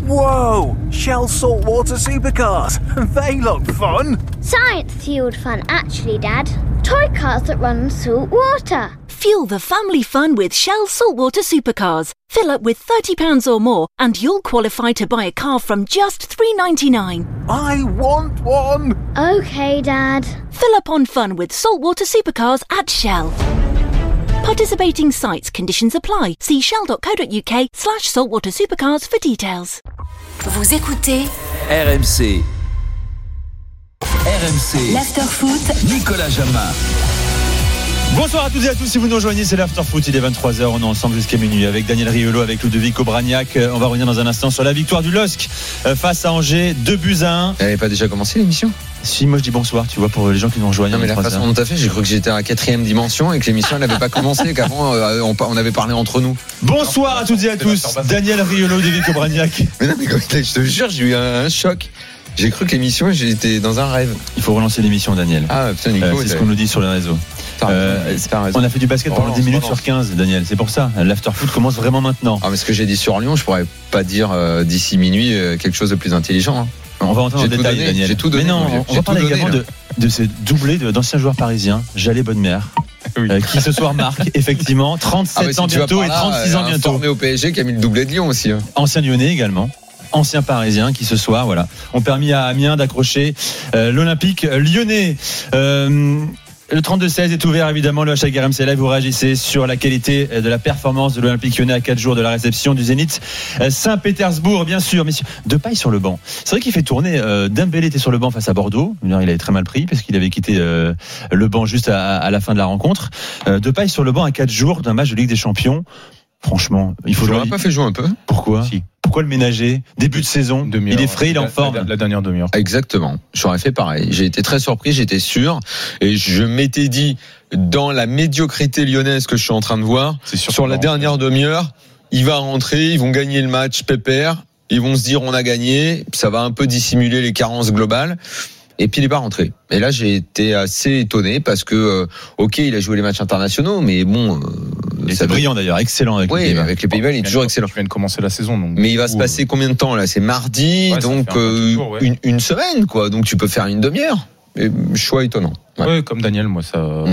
Whoa! Shell saltwater supercars. They look fun. Science-fueled fun, actually, Dad. Toy cars that run on salt water. Fuel the family fun with Shell Saltwater Supercars. Fill up with £30 or more and you'll qualify to buy a car from just $3.99. I want one. Okay, Dad. Fill up on fun with Saltwater Supercars at Shell. Participating sites, conditions apply. See shell.co.uk/saltwater supercars for details. Vous écoutez RMC. RMC. l'Afterfoot. Nicolas Jamin. Bonsoir à toutes et à tous, si vous nous rejoignez, c'est l'Afterfoot, il est 23h, on est ensemble jusqu'à minuit avec Daniel Riolo, avec Ludovic Obraniak. On va revenir dans un instant sur la victoire du LOSC face à Angers, 2-1. Elle n'avait pas déjà commencé l'émission ? Si, moi je dis bonsoir, tu vois, pour les gens qui nous rejoignent. Non, mais la façon dont t'as fait, j'ai cru que j'étais à la 4e dimension et que l'émission n'avait pas commencé, qu'avant on avait parlé entre nous. Bonsoir à toutes et à tous, Daniel Riolo, Ludovic Obraniak. Mais non, mais je te jure, j'ai eu un choc. J'ai cru que l'émission, j'étais dans un rêve. Il faut relancer l'émission, Daniel. Ah putain, Nico, c'est ce qu'on nous dit sur les réseaux. Raison. On a fait du basket pendant 10 minutes sur 15, Daniel, c'est pour ça. L'Afterfoot commence vraiment maintenant. Ah, mais ce que j'ai dit sur Lyon, je pourrais pas dire d'ici minuit quelque chose de plus intelligent. Hein. On va entrer en détail, Daniel. J'ai tout donné. Mais non, on va parler également de ces doublés d'anciens joueurs parisiens, Jallet Bonnemère, qui ce soir marque effectivement 37 ans bientôt et 36 ans bientôt. Formé au PSG qui a mis le doublé de Lyon aussi. Hein. Ancien Lyonnais également. Anciens Parisiens qui ce soir ont permis à Amiens d'accrocher l'Olympique Lyonnais. Le 32-16 est ouvert évidemment, le hashtag RMC Live, vous réagissez sur la qualité de la performance de l'Olympique Lyonnais à 4 jours de la réception du Zénith Saint-Pétersbourg, bien sûr. Messieurs, Depay sur le banc. C'est vrai qu'il fait tourner, Dembélé était sur le banc face à Bordeaux, il avait très mal pris parce qu'il avait quitté le banc juste à la fin de la rencontre. Depay sur le banc à 4 jours d'un match de Ligue des Champions. Franchement, il faut jouer. Tu l'aurais pas fait jouer un peu ? Pourquoi ? Si. Pourquoi le ménager ? Début de saison, il est frais, il est en forme. La dernière demi-heure. Exactement. J'aurais fait pareil. J'ai été très surpris, j'étais sûr. Et je m'étais dit, dans la médiocrité lyonnaise que je suis en train de voir, sur la dernière demi-heure, il va rentrer, ils vont gagner le match pépère, ils vont se dire on a gagné, ça va un peu dissimuler les carences globales. Et puis il n'est pas rentré. Et là j'ai été assez étonné parce que ok, il a joué les matchs internationaux, mais bon. C'est brillant d'ailleurs, excellent avec les Pays-Bas. Avec les Pays-Bas, il est toujours excellent. Tu viens de commencer la saison, donc. Mais il va se passer combien de temps là ? C'est mardi, donc une semaine quoi. Donc tu peux faire une demi-heure. Et choix étonnant. Ouais, comme Daniel, moi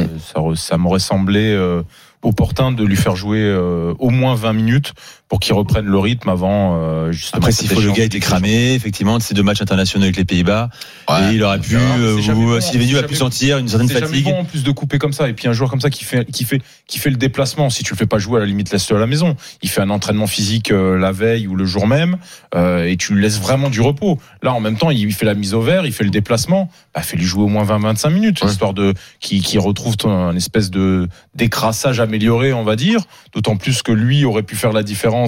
ça m'aurait semblé opportun de lui faire jouer au moins 20 minutes pour qu'il reprenne le rythme avant justement. Après, s'il faut, le gars était cramé effectivement de ces 2 matchs internationaux avec les Pays-Bas, et il aurait pu Sylvain a pu sentir une certaine fatigue. C'est jamais bon en plus de couper comme ça, et puis un joueur comme ça qui fait le déplacement, si tu le fais pas jouer, à la limite laisse-le à la maison. Il fait un entraînement physique la veille ou le jour même, et tu lui laisses vraiment du repos. Là en même temps il fait la mise au vert, il fait le déplacement, fais-lui jouer au moins 20-25 minutes, histoire de qu'il retrouve un espèce de d'écrassage amélioré, on va dire, d'autant plus que lui aurait pu faire la différence.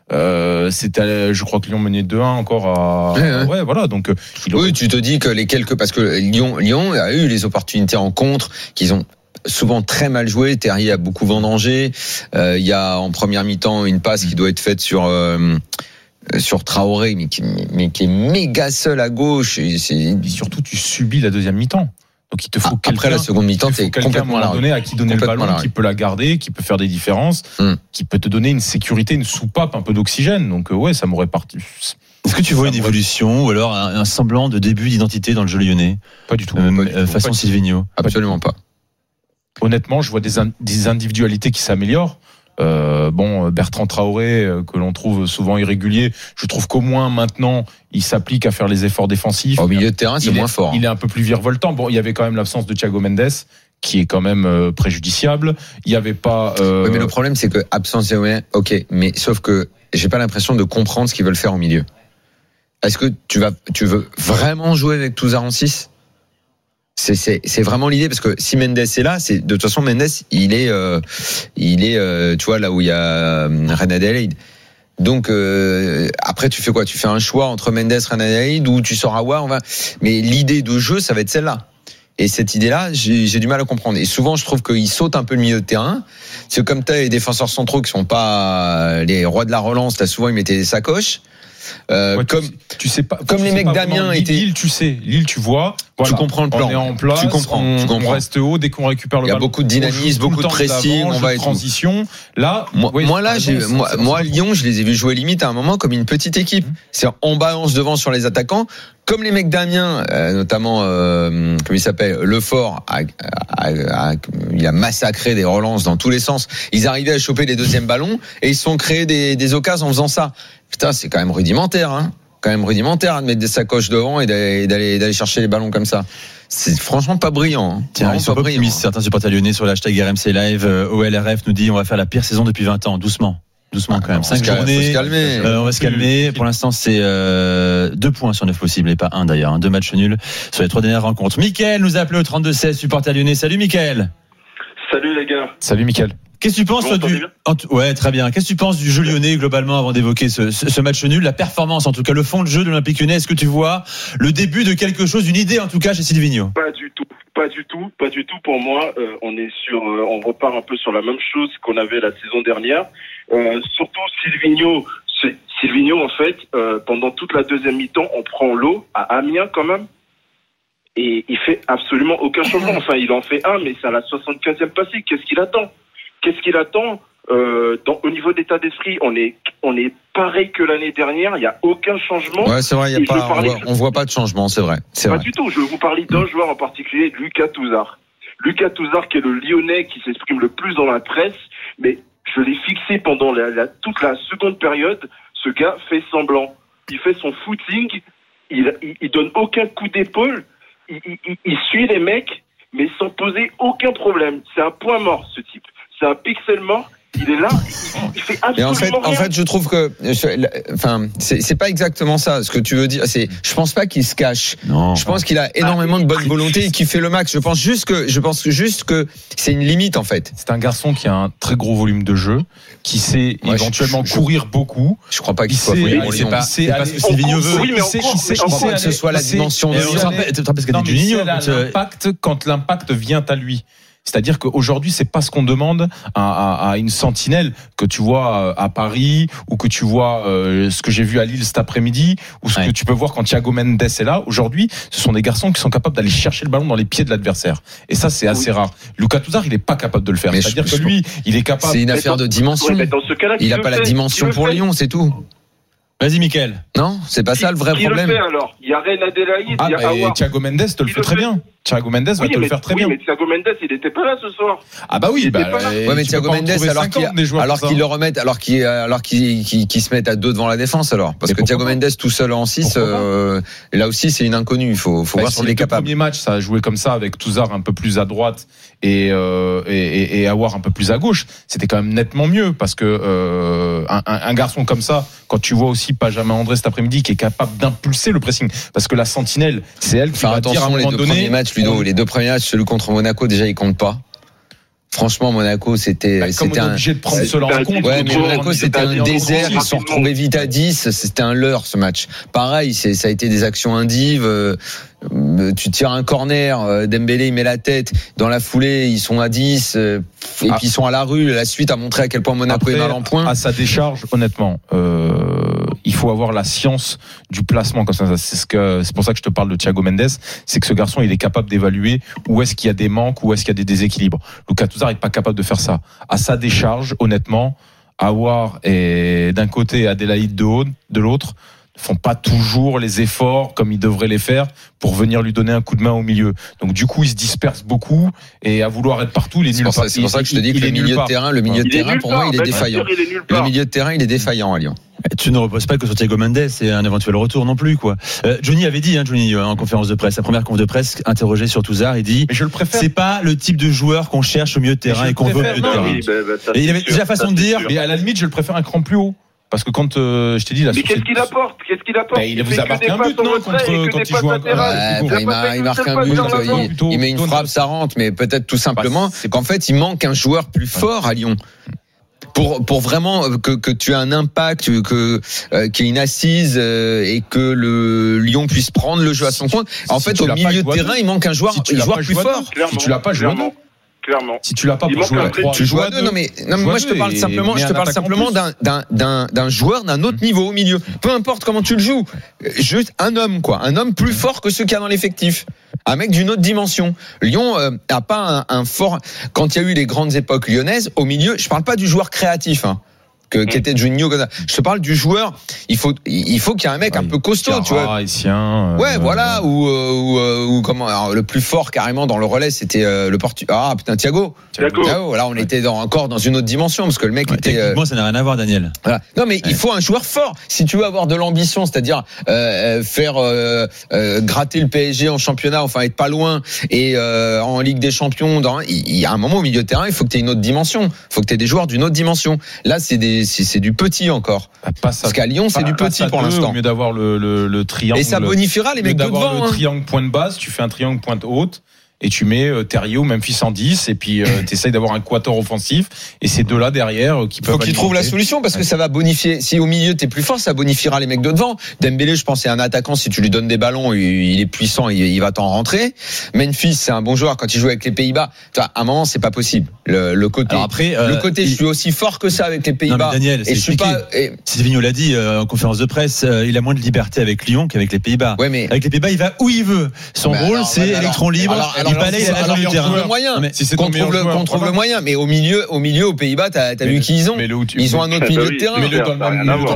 C'était, je crois que Lyon menait 2-1 encore à. Ouais, voilà. Donc, oui, tu te dis que parce que Lyon a eu les opportunités en contre qu'ils ont souvent très mal joué. Terrier a beaucoup vendangé. Il y a en première mi-temps une passe qui doit être faite sur Traoré, mais qui est méga seul à gauche. Et surtout, tu subis la deuxième mi-temps. Donc il te faut après la seconde mi-temps, t'es complètement à qui donner le ballon, qui peut la garder, qui peut faire des différences, qui peut te donner une sécurité, une soupape, un peu d'oxygène. Donc ça m'aurait parti. Est-ce que tu vois une évolution ou alors un semblant de début d'identité dans le jeu lyonnais ? Pas du tout. Façon Silvino ? Absolument pas. Honnêtement, je vois des individualités qui s'améliorent. Bertrand Traoré, que l'on trouve souvent irrégulier, je trouve qu'au moins maintenant il s'applique à faire les efforts défensifs. Au milieu de terrain, c'est moins fort. Il est un peu plus virevoltant. Bon, il y avait quand même l'absence de Thiago Mendes, qui est quand même préjudiciable. Il y avait pas. Oui, mais le problème, c'est que absence de Thiago, ok, mais sauf que j'ai pas l'impression de comprendre ce qu'ils veulent faire au milieu. Est-ce que tu veux vraiment jouer avec Touzard en 6 ? C'est vraiment l'idée, parce que si Mendes est là, de toute façon Mendes il est tu vois là où il y a Reine Adélaïde. Donc après tu fais quoi ? Tu fais un choix entre Mendes, Reine Adélaïde, ou tu sors Aouar, mais l'idée de jeu ça va être celle-là. Et cette idée-là, j'ai du mal à comprendre. Et souvent, je trouve qu'il saute un peu le milieu de terrain. C'est comme t'as les défenseurs centraux qui sont pas les rois de la relance, là souvent ils mettaient des sacoches. Tu sais pas. Comme les mecs d'Amiens étaient. Lille, tu sais. Lille, tu vois. Voilà, tu comprends le plan. On est en place. Tu comprends. On reste haut dès qu'on récupère le ballon. Il y a beaucoup de dynamisme, beaucoup de pressing. On va être transition. Là, moi, Lyon, je les ai vus jouer limite à un moment comme une petite équipe. C'est-à-dire, on balance devant sur les attaquants. Comme les mecs d'Amiens, notamment, comment il s'appelle, Lefort, il a massacré des relances dans tous les sens. Ils arrivaient à choper les deuxièmes ballons et ils se sont créés des occasions en faisant ça. Putain, c'est quand même rudimentaire, hein. Quand même rudimentaire de mettre des sacoches devant et d'aller chercher les ballons comme ça. C'est franchement pas brillant. Hein. Tiens, ils sont pas optimistes, certains supporters lyonnais sur l'hashtag RMC Live. OLRF nous dit on va faire la pire saison depuis 20 ans. Doucement quand même. 5 journées. Faut se calmer. On va se calmer. Pour l'instant, c'est 2 points sur 9 possibles et pas 1 d'ailleurs. 2 matchs nuls sur les 3 dernières rencontres. Mickaël nous a appelé au 32-16, supporter lyonnais. Salut Mickaël. Salut les gars. Salut Mickaël. Qu'est-ce que tu penses Ouais, très bien. Qu'est-ce que tu penses du jeu lyonnais globalement avant d'évoquer ce match nul, la performance en tout cas, le fond de jeu de l'Olympique Lyonnais? Est-ce que tu vois le début de quelque chose, une idée en tout cas chez Silvinho? Pas du tout pour moi. On repart un peu sur la même chose qu'on avait la saison dernière. Surtout Silvinho en fait, pendant toute la deuxième mi-temps, on prend l'eau à Amiens quand même. Et il fait absolument aucun changement. Enfin, il en fait un, mais c'est à la 75e passée. Qu'est-ce qu'il attend au niveau d'état d'esprit, on est pareil que l'année dernière. Il n'y a aucun changement. Ouais, c'est vrai. On voit pas de changement. C'est vrai. Pas du tout. Je vais vous parler d'un joueur en particulier, Lucas Touzard. Lucas Touzard, qui est le Lyonnais qui s'exprime le plus dans la presse, mais je l'ai fixé pendant toute la seconde période. Ce gars fait semblant. Il fait son footing. Il donne aucun coup d'épaule. Il suit les mecs, mais sans poser aucun problème. C'est un point mort, ce type. C'est un pixel mort. Il est là, il fait absolument rien. En fait, je trouve que, c'est pas exactement ça. Ce que tu veux dire, je pense pas qu'il se cache. Non. Je pense qu'il a énormément de bonne volonté et qu'il fait le max. Je pense juste que c'est une limite, en fait. C'est un garçon qui a un très gros volume de jeu, qui sait éventuellement courir beaucoup. Je crois pas qu'il soit c'est pas ce que Silvinho veut. Oui, mais je crois pas que ce soit la dimension de l'impact quand l'impact vient à lui. C'est-à-dire qu'aujourd'hui, c'est pas ce qu'on demande à une sentinelle que tu vois à Paris ou que tu vois ce que j'ai vu à Lille cet après-midi ou ce que tu peux voir quand Thiago Mendes est là. Aujourd'hui, ce sont des garçons qui sont capables d'aller chercher le ballon dans les pieds de l'adversaire. Et ça, c'est assez rare. Lucas Touzard, il est pas capable de le faire. C'est-à-dire que lui, il est capable. C'est une affaire de dimension. Il a pas la dimension pour Lyon, c'est tout. Vas-y, Mickaël. Non, c'est pas ça le vrai problème. Qui le fait alors? Il y a Reine Adélaïde, il y a Aouar. Thiago Mendes te le fait très bien. Thiago Mendes va te le faire très bien. Oui, mais Thiago Mendes, il n'était pas là ce soir. Ah bah oui, ouais, mais Thiago Mendes, alors qu'ils le remettent, alors qu'ils se mettent à 2 devant la défense, alors. Parce que Thiago Mendes tout seul en 6, là aussi, c'est une inconnue. Il faut voir s'il est capable. Le premier match, ça a joué comme ça, avec Touzard un peu plus à droite et Aouar un peu plus à gauche. C'était quand même nettement mieux, parce que, un garçon comme ça, quand tu vois aussi Benjamin André cet après-midi, qui est capable d'impulser le pressing, parce que la sentinelle, c'est elle qui va dire à un moment donné. Les 2 premiers matchs, celui contre Monaco, déjà, il compte pas. Franchement, Monaco, c'était obligé de prendre cela en compte. Ouais, mais Monaco, c'était un désert. Ils se sont retrouvés vite à 10. C'était un leurre, ce match. Pareil, ça a été des actions indives. Tu tires un corner, Dembélé, il met la tête. Dans la foulée, ils sont à 10. Et puis, ils sont à la rue. La suite a montré à quel point Monaco est mal en point. À sa décharge, honnêtement, il faut avoir la science du placement comme ça. C'est pour ça que je te parle de Thiago Mendes. C'est que ce garçon, il est capable d'évaluer où est-ce qu'il y a des manques, où est-ce qu'il y a des déséquilibres. Lucas Touzard n'est pas capable de faire ça. À sa décharge, honnêtement, Aouar et d'un côté, Adélaïde de l'autre, ne font pas toujours les efforts comme ils devraient les faire pour venir lui donner un coup de main au milieu. Donc du coup, il se disperse beaucoup et à vouloir être partout, il est nulle part. C'est pour ça que je te dis que le milieu de terrain, pour moi, il est défaillant. Le milieu de terrain, il est défaillant à Lyon. Tu ne reposes pas que sur Thiago Mendes et un éventuel retour non plus, quoi. Johnny avait dit, Johnny, en conférence de presse, la première conf de presse, interrogé sur Touzard, il dit, mais je le préfère. C'est pas le type de joueur qu'on cherche au milieu de terrain et qu'on veut au milieu de terrain. Et il avait déjà la façon de dire. Mais à la limite, je le préfère un cran plus haut. Parce que quand je t'ai dit là, mais qu'est-ce qu'il apporte? Il vous a marqué un but, non, quand il joue il marque un but, il met une frappe, ça rentre, mais peut-être tout simplement qu'en fait, il manque un joueur plus fort à Lyon. Pour vraiment que tu aies un impact, qu'il y ait une assise et que le Lyon puisse prendre le jeu à son compte. En fait, au milieu de terrain, il manque un joueur plus fort. Si tu l'as pas, je clairement. Si tu l'as pas Il pour manque jouer un à vrai- 3, Tu joues à 2. Non mais moi je te parle simplement d'un joueur d'un autre niveau au milieu. Peu importe comment tu le joues, juste un homme plus fort que ceux qu'il y a dans l'effectif. Un mec d'une autre dimension. Lyon a pas un fort. Quand il y a eu les grandes époques lyonnaises, au milieu, je parle pas du joueur créatif. Qui était Juninho. Je te parle du joueur. Il faut qu'il y ait un mec un peu costaud, tu vois. Haïtien. Voilà. Ou comment. Alors, le plus fort carrément dans le relais, c'était le Portugais. Ah putain, Thiago. Là, on était encore dans une autre dimension parce que le mec était. Techniquement, ça n'a rien à voir, Daniel. Voilà. Non, mais il faut un joueur fort. Si tu veux avoir de l'ambition, c'est-à-dire faire gratter le PSG en championnat, enfin être pas loin, et en Ligue des Champions, il y a un moment au milieu de terrain, il faut que tu aies une autre dimension. Il faut que tu aies des joueurs d'une autre dimension. Là, c'est du petit encore. Parce qu'à Lyon, c'est du petit pour l'instant. Au mieux d'avoir le triangle. Et ça bonifiera les mecs de devant. Le triangle point de base, tu fais un triangle pointe haute. Et tu mets Terrier ou Memphis en 10 et puis t'essayes d'avoir un quator offensif et ces deux-là derrière qui peuvent. Faut qu'ils trouvent la solution parce que ça va bonifier. Si au milieu t'es plus fort, ça bonifiera les mecs de devant. Dembélé, je pense, c'est un attaquant. Si tu lui donnes des ballons, il est puissant, il va t'en rentrer. Memphis, c'est un bon joueur quand il joue avec les Pays-Bas. À un moment, c'est pas possible. Le côté. Alors après, je suis aussi fort que ça avec les Pays-Bas. Non, mais Daniel, et je suis pas. Sylvigno l'a dit en conférence de presse. Il a moins de liberté avec Lyon qu'avec les Pays-Bas. Ouais, mais avec les Pays-Bas, il va où il veut. Son rôle, c'est électron libre. Il balaye la nage du terrain. Le moyen. Si qu'on trouve le moyen. Mais au milieu, aux Pays-Bas, t'as vu qui ils ont. Ils ont un autre milieu de terrain. Mais t'as pas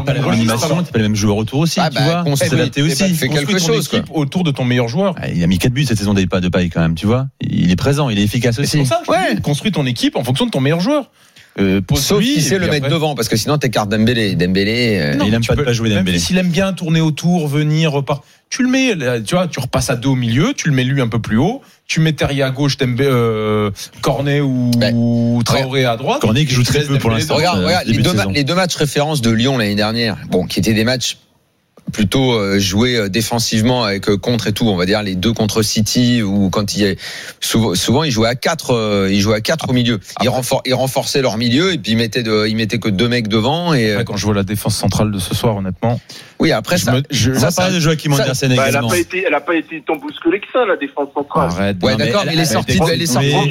le même joueur autour aussi, tu vois. On s'est adapté aussi. Fait quelque chose autour de ton meilleur joueur. Il a mis 4 buts cette saison de Paille quand même, tu vois. Il est présent, il est efficace aussi. C'est pour ça. Construis ton équipe en fonction de ton meilleur joueur. Sauf si c'est le mettre devant, parce que sinon t'écartes Dembélé. Il aime pas jouer Dembélé. S'il aime bien tourner autour, venir, repart. Tu le mets, tu vois, tu repasses à 2 au milieu, tu le mets lui un peu plus haut, tu mets Terrier à gauche, Cornet ou Traoré à droite. Cornet qui joue très peu pour l'instant. Regarde, les deux matchs références de Lyon l'année dernière, qui étaient des matchs plutôt joués défensivement avec contre et tout, on va dire les deux contre City ou quand souvent ils jouaient à 4 au milieu. Ils renforçaient leur milieu et puis ils mettaient que 2 mecs devant et quand je vois la défense centrale de ce soir honnêtement. Oui, après ça parle de Joachim Andersen également. Elle a pas été tant bousculée que ça la défense centrale. Arrête, d'accord, mais les sorties de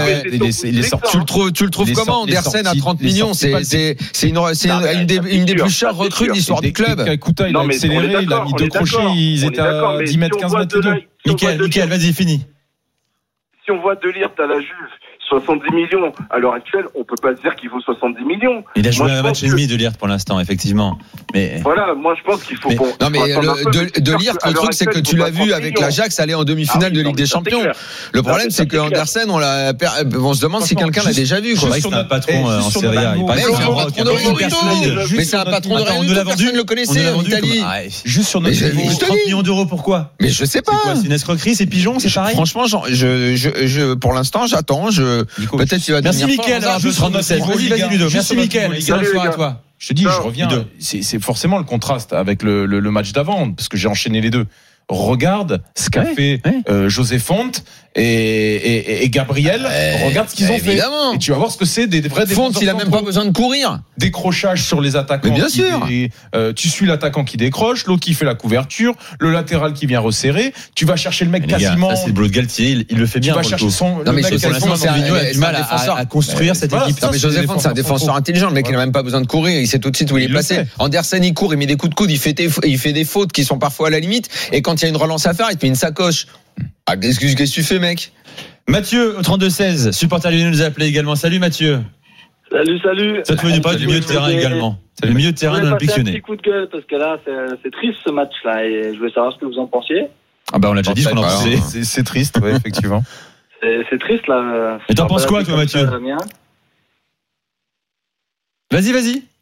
ballon tu le trouves comment Andersen à 30 millions, c'est une des plus chères recrues de l'histoire du club. Il a accéléré, il a mis 2 crochets, ils étaient à 10 mètres, 15 mètres de deux. Mickaël, vas-y, fini. Si on voit De Ligt à la Juve 70 millions, à l'heure actuelle, on peut pas se dire qu'il vaut 70 millions. Il a joué un match et demi De Ligt pour l'instant, effectivement. Mais voilà, moi je pense qu'il faut. Non mais De Ligt, le truc c'est que tu l'as vu avec l'Ajax aller en demi-finale de Ligue des Champions. Le problème c'est que Andersen, on se demande si quelqu'un l'a déjà vu. C'est un patron en Serie A. Mais c'est un patron de Real. On nous l'a vendu. Personne le connaissait en Italie. Juste sur notre niveau. 30 millions d'euros, pourquoi? Mais je sais pas. C'est une escroquerie, c'est pigeon, c'est pareil. Franchement, pour l'instant, j'attends. Peut-être qu'il va devenir fort. Merci Mickaël. Vas-y Ludo. Merci Mickaël. Excellente soirée à toi. Je te dis, je reviens. C'est forcément le contraste avec le match d'avant, parce que j'ai enchaîné les deux. Regarde ce qu'a fait José Fonte et Gabriel. Regarde ce qu'ils ont fait. Et tu vas voir ce que c'est des vrais défenseurs. Fonte, il a même pas besoin de courir. Décrochage sur les attaquants. Mais bien sûr. Tu suis l'attaquant qui décroche, l'autre qui fait la couverture, le latéral qui vient resserrer. Tu vas chercher le mec quasiment. C'est le boulot de Galtier. Il le fait bien. Tu vas chercher son. Non mais José Fonte, a du mal à construire cette équipe. Non mais José Fonte, c'est un défenseur intelligent. Le mec, il a même pas besoin de courir. Il sait tout de suite où il est placé. Andersen, il court, il met des coups de coude, il fait des fautes qui sont parfois à la limite. Et quand il y a une relance à faire, il te met une sacoche. Qu'est-ce que tu fais, mec? Mathieu, au 32-16, supporter lyonnais nous a appelé également. Salut Mathieu. Salut. Ça te veut pas du milieu de terrain également. C'est le milieu de terrain de l'Olympique Lyonnais. Un petit coup de gueule parce que là, c'est triste ce match-là et je voulais savoir ce que vous en pensiez. On l'a déjà dit qu'on en pensait. C'est triste, ouais, effectivement. C'est triste là. Et t'en penses quoi, toi, Mathieu? Vas-y.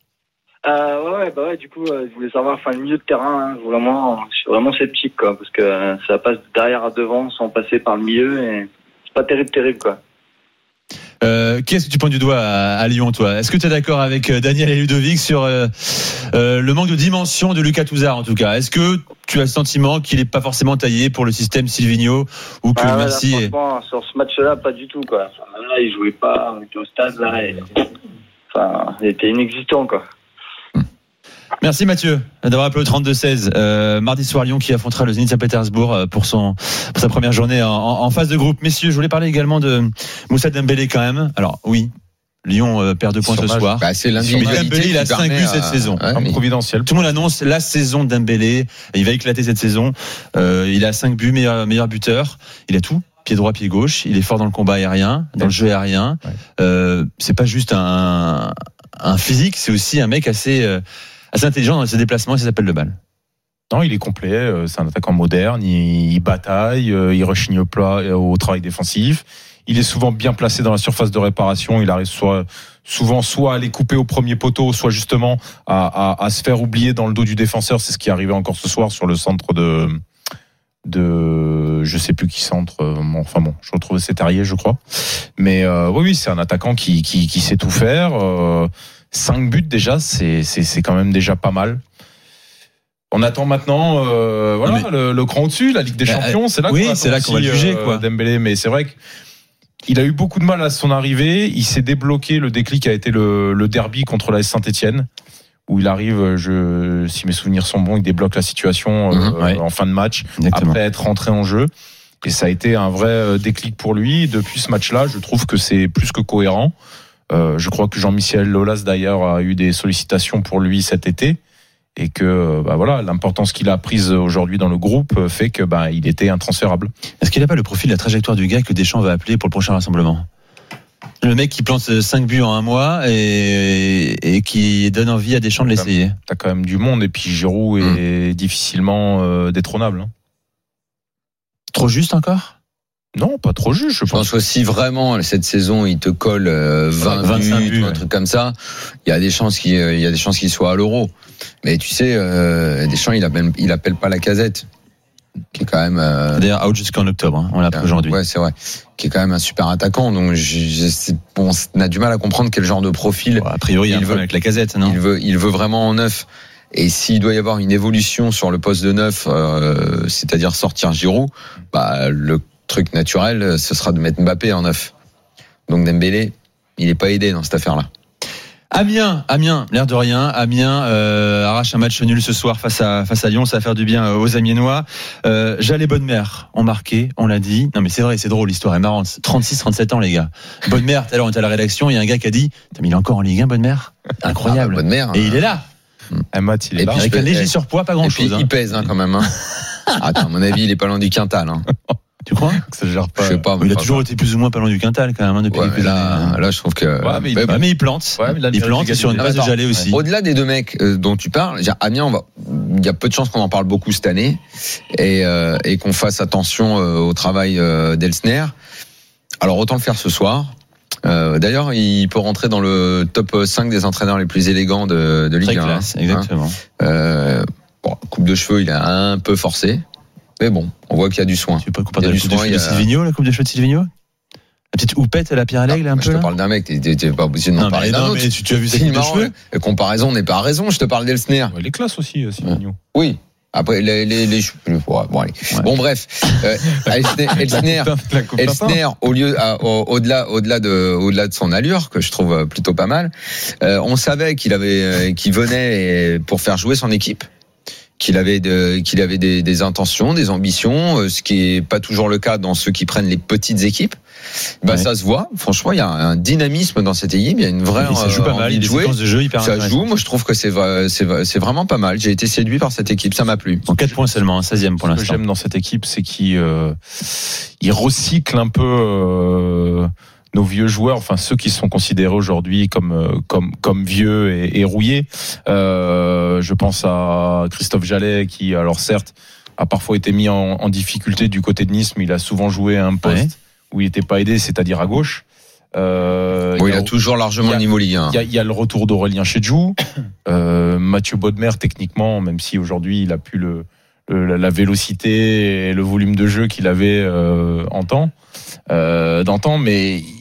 Du coup, je voulais savoir, le milieu de terrain, je suis vraiment sceptique, quoi, parce que ça passe derrière à devant sans passer par le milieu et c'est pas terrible, quoi. Qu'est-ce que tu pointes du doigt à Lyon, toi? Est-ce que tu es d'accord avec Daniel et Ludovic sur le manque de dimension de Lucas Touzard, en tout cas? Est-ce que tu as le sentiment qu'il n'est pas forcément taillé pour le système Sylvigno ou que Merci là, franchement, sur ce match-là, pas du tout, quoi. Là, il jouait pas, on était au stade, là, il était inexistant, quoi. Merci Mathieu d'avoir appelé au 32-16. Mardi soir, Lyon qui affrontera le Zénith Saint-Pétersbourg pour sa première journée en phase de groupe. Messieurs, je voulais parler également de Moussa Dembélé quand même. Alors oui, Lyon perd 2 points ce soir. C'est Mais Dembélé, il a 5 buts cette saison. Comme providentiel. Tout le monde annonce la saison de Dembélé. Il va éclater cette saison. Il a 5 buts, meilleur buteur. Il a tout. Pied droit, pied gauche. Il est fort dans le combat aérien, dans le jeu aérien. C'est pas juste un physique, c'est aussi un mec assez intelligent dans ses déplacements et ses appels de balle. Non, il est complet. C'est un attaquant moderne. Il bataille. Il rechigne au travail défensif. Il est souvent bien placé dans la surface de réparation. Il arrive souvent à aller couper au premier poteau, soit justement à se faire oublier dans le dos du défenseur. C'est ce qui est arrivé encore ce soir sur le centre de je sais plus qui centre. Enfin bon, je retrouve c'est Terrier, je crois. Mais oui, c'est un attaquant qui sait tout faire. 5 buts déjà, c'est quand même déjà pas mal. On attend maintenant le cran au-dessus, la Ligue des Champions. C'est là qu'on va juger Dembélé. Mais c'est vrai que il a eu beaucoup de mal à son arrivée. Il s'est débloqué. Le déclic a été le derby contre l'AS Saint-Etienne, où il arrive, si mes souvenirs sont bons, il débloque la situation en fin de match. Exactement. Après être rentré en jeu. Et ça a été un vrai déclic pour lui. Depuis ce match-là, je trouve que c'est plus que cohérent. Je crois que Jean-Michel Aulas, d'ailleurs, a eu des sollicitations pour lui cet été. Et que l'importance qu'il a prise aujourd'hui dans le groupe fait que il était intransférable. Est-ce qu'il n'a pas le profil, la trajectoire du gars que Deschamps va appeler pour le prochain rassemblement ? Le mec qui plante 5 buts en un mois et qui donne envie à Deschamps de l'essayer. T'as quand même du monde, et puis Giroud est difficilement détrônable. Trop juste encore ? Non, pas trop juste. Je pense que si vraiment cette saison il te colle 25 buts, un truc comme ça, il y a des chances qu'il soit à l'Euro. Mais tu sais, Deschamps il appelle pas Lacazette, qui est quand même d'ailleurs out jusqu'en octobre. On l'a appris aujourd'hui. Ouais, c'est vrai. Qui est quand même un super attaquant. Donc on a du mal à comprendre quel genre de profil. A priori, il veut avec Lacazette, non ? Il veut vraiment en neuf. Et s'il doit y avoir une évolution sur le poste de neuf, c'est-à-dire sortir Giroud, le truc naturel, ce sera de mettre Mbappé en neuf. Donc Dembélé, il n'est pas aidé dans cette affaire-là. Amiens, l'air de rien. Amiens arrache un match nul ce soir face à Lyon. Ça va faire du bien aux Amiénois. Jal et Bonnemer ont marqué, on l'a dit. Non mais c'est vrai, c'est drôle, l'histoire est marrante. 36-37 ans les gars. Bonnemer, tout à l'heure on était à la rédaction, il y a un gars qui a dit mais il est encore en Ligue 1 Bonnemer. Incroyable. Bonnemer, et il est là. Matt, il est là. Avec un léger surpoids, pas grand chose. Et puis il pèse quand même. Attends, à mon avis, il est pas loin du quintal. Tu crois ? Ça gère pas. Je sais pas. Il a toujours été plus ou moins pas loin du quintal quand même depuis quelques années. Là, je trouve que. Mais il plante. Il plante sur une passe de Jallet aussi. Au-delà des deux mecs dont tu parles, Amiens, il y a peu de chances qu'on en parle beaucoup cette année et qu'on fasse attention au travail d'Elsner. Alors autant le faire ce soir. D'ailleurs, il peut rentrer dans le top 5 des entraîneurs les plus élégants de Ligue 1. Très classe, exactement. Coupe de cheveux, il a un peu forcé. Mais bon, on voit qu'il y a du soin. Tu peux pas comparer la coupe de cheveux de Silvino, la coupe de cheveux de Silvino ? La petite houppette à la Pierre Allègre, un peu. Je te parle d'un mec, t'es pas obligé de m'en parler d'un autre. Mais tu as vu cette coupe de cheveux ? Comparaison n'est pas raison, je te parle d'Elsner. Il est classe aussi, Silvino. Oui. Après, les bon, allez. Bon, bref. Elsner, au-delà de son allure, que je trouve plutôt pas mal, on savait qu'il venait pour faire jouer son équipe. Qu'il avait des intentions, des ambitions, ce qui est pas toujours le cas dans ceux qui prennent les petites équipes. Ça se voit. Franchement, il y a un dynamisme dans cette équipe. Il y a une vraie ça joue pas mal. Il y a des séquences de jeu hyper intéressantes. Ça joue. Moi, je trouve que c'est vraiment pas mal. J'ai été séduit par cette équipe. Ça m'a plu. En 4 points seulement, 16e pour l'instant. Ce que j'aime dans cette équipe, c'est qu'il recycle un peu nos vieux joueurs, enfin ceux qui sont considérés aujourd'hui comme vieux et rouillés. Je pense à Christophe Jallet qui, alors certes, a parfois été mis en difficulté du côté de Nice, mais il a souvent joué à un poste où il n'était pas aidé, c'est-à-dire à gauche. Il a toujours largement le niveau Ligue 1. Il y a le retour d'Aurélien Chedjou, Mathieu Bodmer techniquement, même si aujourd'hui il a plus la vélocité et le volume de jeu qu'il avait d'antan, mais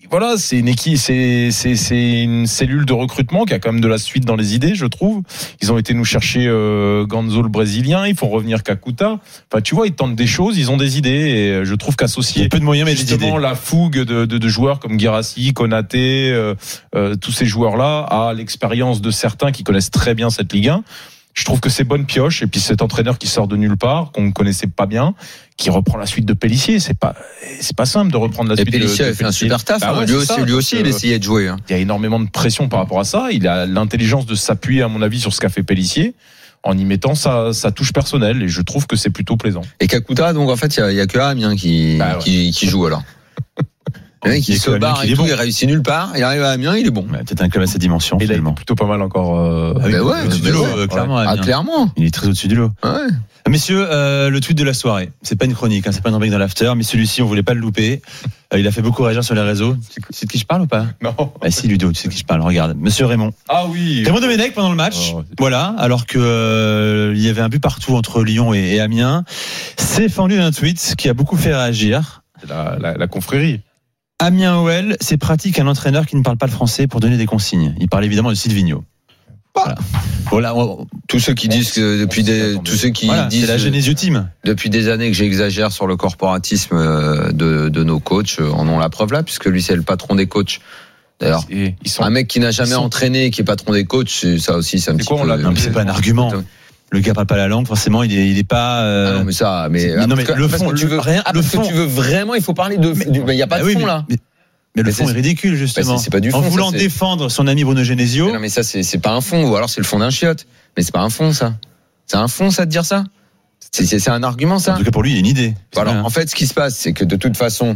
voilà, c'est une équipe, c'est une cellule de recrutement qui a quand même de la suite dans les idées, je trouve. Ils ont été nous chercher Ganzo le Brésilien, ils font revenir Kakuta. Enfin, tu vois, ils tentent des choses, ils ont des idées et je trouve qu'associer peu de moyens mais des idées. La fougue de joueurs comme Guirassy, Konaté, tous ces joueurs-là à l'expérience de certains qui connaissent très bien cette Ligue 1. Je trouve que c'est bonne pioche. Et puis cet entraîneur qui sort de nulle part, qu'on ne connaissait pas bien, qui reprend la suite de Pellissier. C'est pas simple de reprendre la suite de Pellissier. Pellissier a fait un super taf. Bah ouais, lui aussi, il essayait de jouer. Hein. Il y a énormément de pression par rapport à ça. Il a l'intelligence de s'appuyer, à mon avis, sur ce qu'a fait Pellissier, en y mettant sa touche personnelle. Et je trouve que c'est plutôt plaisant. Et Kakuta, donc en fait, il y a que Amiens qui joue alors. Le mec, il se barre et tout, il réussit nulle part, il arrive à Amiens, il est bon. Peut-être un club à sa dimension. Et là, il finalement. est plutôt pas mal encore. Au-dessus du lot, clairement. Ah, clairement. Il est très au-dessus du lot. Ouais. Messieurs, le tweet de la soirée. C'est pas une chronique, c'est pas une rubrique dans l'after, mais celui-ci, on voulait pas le louper. Il a fait beaucoup réagir sur les réseaux. Tu sais de qui je parle ou pas? Non. Ah si, Ludo, tu sais de qui je parle. Regarde, Monsieur Raymond. Ah oui. Raymond Domenech pendant le match. Voilà, alors que il y avait un but partout entre Lyon et Amiens, s'est fendu d'un tweet qui a beaucoup fait réagir. La confrérie. Amiens OL, c'est pratique un entraîneur qui ne parle pas le français pour donner des consignes. Il parle évidemment de Silvino. Voilà. Tous ceux qui disent que c'est la Genesio Team. Depuis des années que j'exagère sur le corporatisme de nos coachs, en ont la preuve là, puisque lui c'est le patron des coachs. D'ailleurs, un mec qui n'a jamais entraîné, qui est patron des coachs, ça aussi c'est un petit peu. Non, mais c'est pas un argument. Le gars parle pas la langue, forcément, il est pas. Ah non, mais le fond, tu veux vraiment, il faut parler il y a pas de fond là. Mais le fond est ridicule, justement. C'est pas du fond. En voulant défendre son ami Bruno Genesio. Mais non, mais ça, c'est pas un fond, ou alors c'est le fond d'un chiotte. Mais c'est pas un fond, ça. C'est un fond, ça, de dire ça? C'est un argument, ça? En tout cas, pour lui, il y a une idée. Voilà. En fait, ce qui se passe, c'est que de toute façon,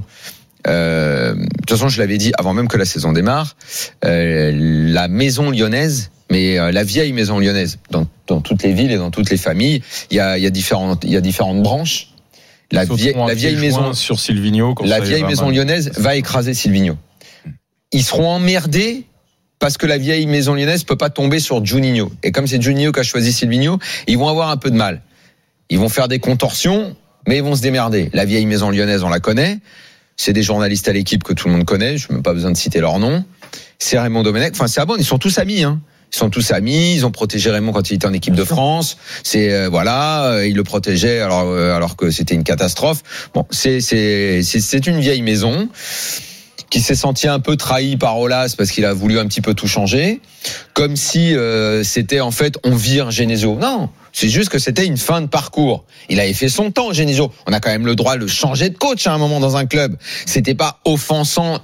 je l'avais dit avant même que la saison démarre, la maison lyonnaise, mais la vieille maison lyonnaise, dans toutes les villes et dans toutes les familles, il y a différentes branches. La vieille maison sur Silvino, la vieille maison lyonnaise va écraser Silvino. Ils seront emmerdés parce que la vieille maison lyonnaise peut pas tomber sur Juninho. Et comme c'est Juninho qui a choisi Silvino, ils vont avoir un peu de mal. Ils vont faire des contorsions, mais ils vont se démerder. La vieille maison lyonnaise, on la connaît. C'est des journalistes à l'équipe que tout le monde connaît. Je n'ai même pas besoin de citer leur nom. C'est Raymond Domenech. Enfin, c'est à bon. Ils sont tous amis, hein. Ils sont tous amis, ils ont protégé Raymond quand il était en équipe de France. Ils le protégeaient alors que c'était une catastrophe. Bon, c'est une vieille maison qui s'est senti un peu trahi par Aulas parce qu'il a voulu un petit peu tout changer, comme si c'était en fait on vire Genesio. Non, c'est juste que c'était une fin de parcours. Il avait fait son temps, Genesio. On a quand même le droit de le changer de coach à un moment dans un club. C'était pas offensant.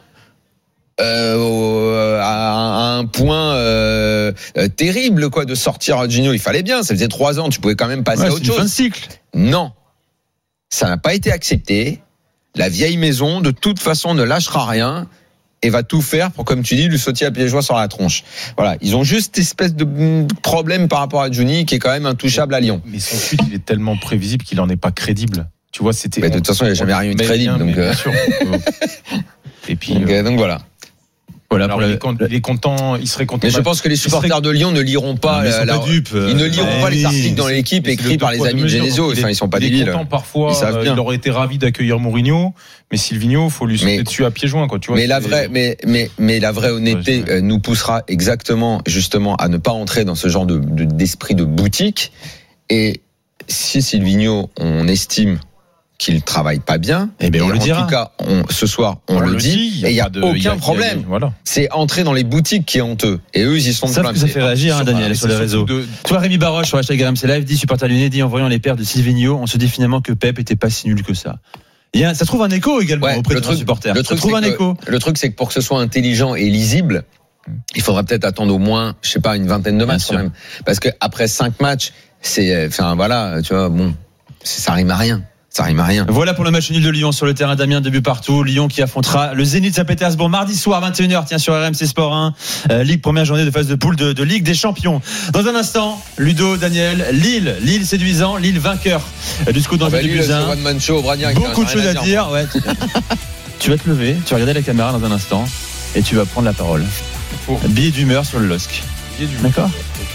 À un point terrible de sortir Gino. Il fallait bien, ça faisait 3 ans, tu pouvais quand même passer à autre chose. Fin de cycle. Non, ça n'a pas été accepté. La vieille maison de toute façon ne lâchera rien et va tout faire pour, comme tu dis, lui sauter à pieds joints sur la tronche. Voilà, ils ont juste cette espèce de problème par rapport à Juni qui est quand même intouchable à Lyon. Mais son tweet, il est tellement prévisible qu'il en est pas crédible. Tu vois, c'était. Mais de toute façon, il n'y a jamais rien eu de crédible. Donc, bien sûr. Et puis. Donc voilà. Voilà. Alors, il est content, il serait content. Mais je pense que les supporters de Lyon ne liront pas. Ils ne liront pas les articles dans l'équipe écrits par les amis de Genesio. Enfin, ils sont pas débiles. Parfois, il aurait été ravi d'accueillir Mourinho, mais Silvino, faut lui sauter dessus à pieds joints, quoi. Tu vois. Mais la vraie honnêteté nous poussera justement à ne pas entrer dans ce genre d'esprit de boutique. Et si Silvino, on estime qu'il travaille pas bien, on le dira. En tout cas, ce soir, on le dit, et il y a aucun problème. Voilà. C'est entrer dans les boutiques qui est honteux. Et eux, ils y sont de plein. Ça fait réagir, Daniel, sur les réseaux. Toi, Rémi Baroche, sur hashtag RMC Live, dit supporter lyonnais, dit en voyant les paires de Silvino, on se dit finalement que Pep était pas si nul que ça. Ça trouve un écho également auprès des supporters. Le truc, c'est que pour que ce soit intelligent et lisible, il faudra peut-être attendre au moins, je sais pas, une vingtaine de matchs quand même. Parce que après 5 matchs, tu vois, ça rime à rien. Ça rime à rien. Voilà pour le match nul de Lyon sur le terrain d'Amiens, 2 buts partout. Lyon qui affrontera le Zénith Saint-Pétersbourg mardi soir 21h, sur RMC Sport 1. Ligue, première journée de phase de poule de Ligue des Champions. Dans un instant, Ludo, Daniel, Lille séduisant, Lille vainqueur du SCO d'Angers du Buzyn. Beaucoup de choses à dire. Ouais. Tu vas te lever, tu vas regarder la caméra dans un instant et tu vas prendre la parole. Billet d'humeur sur le LOSC. D'accord ? Ok.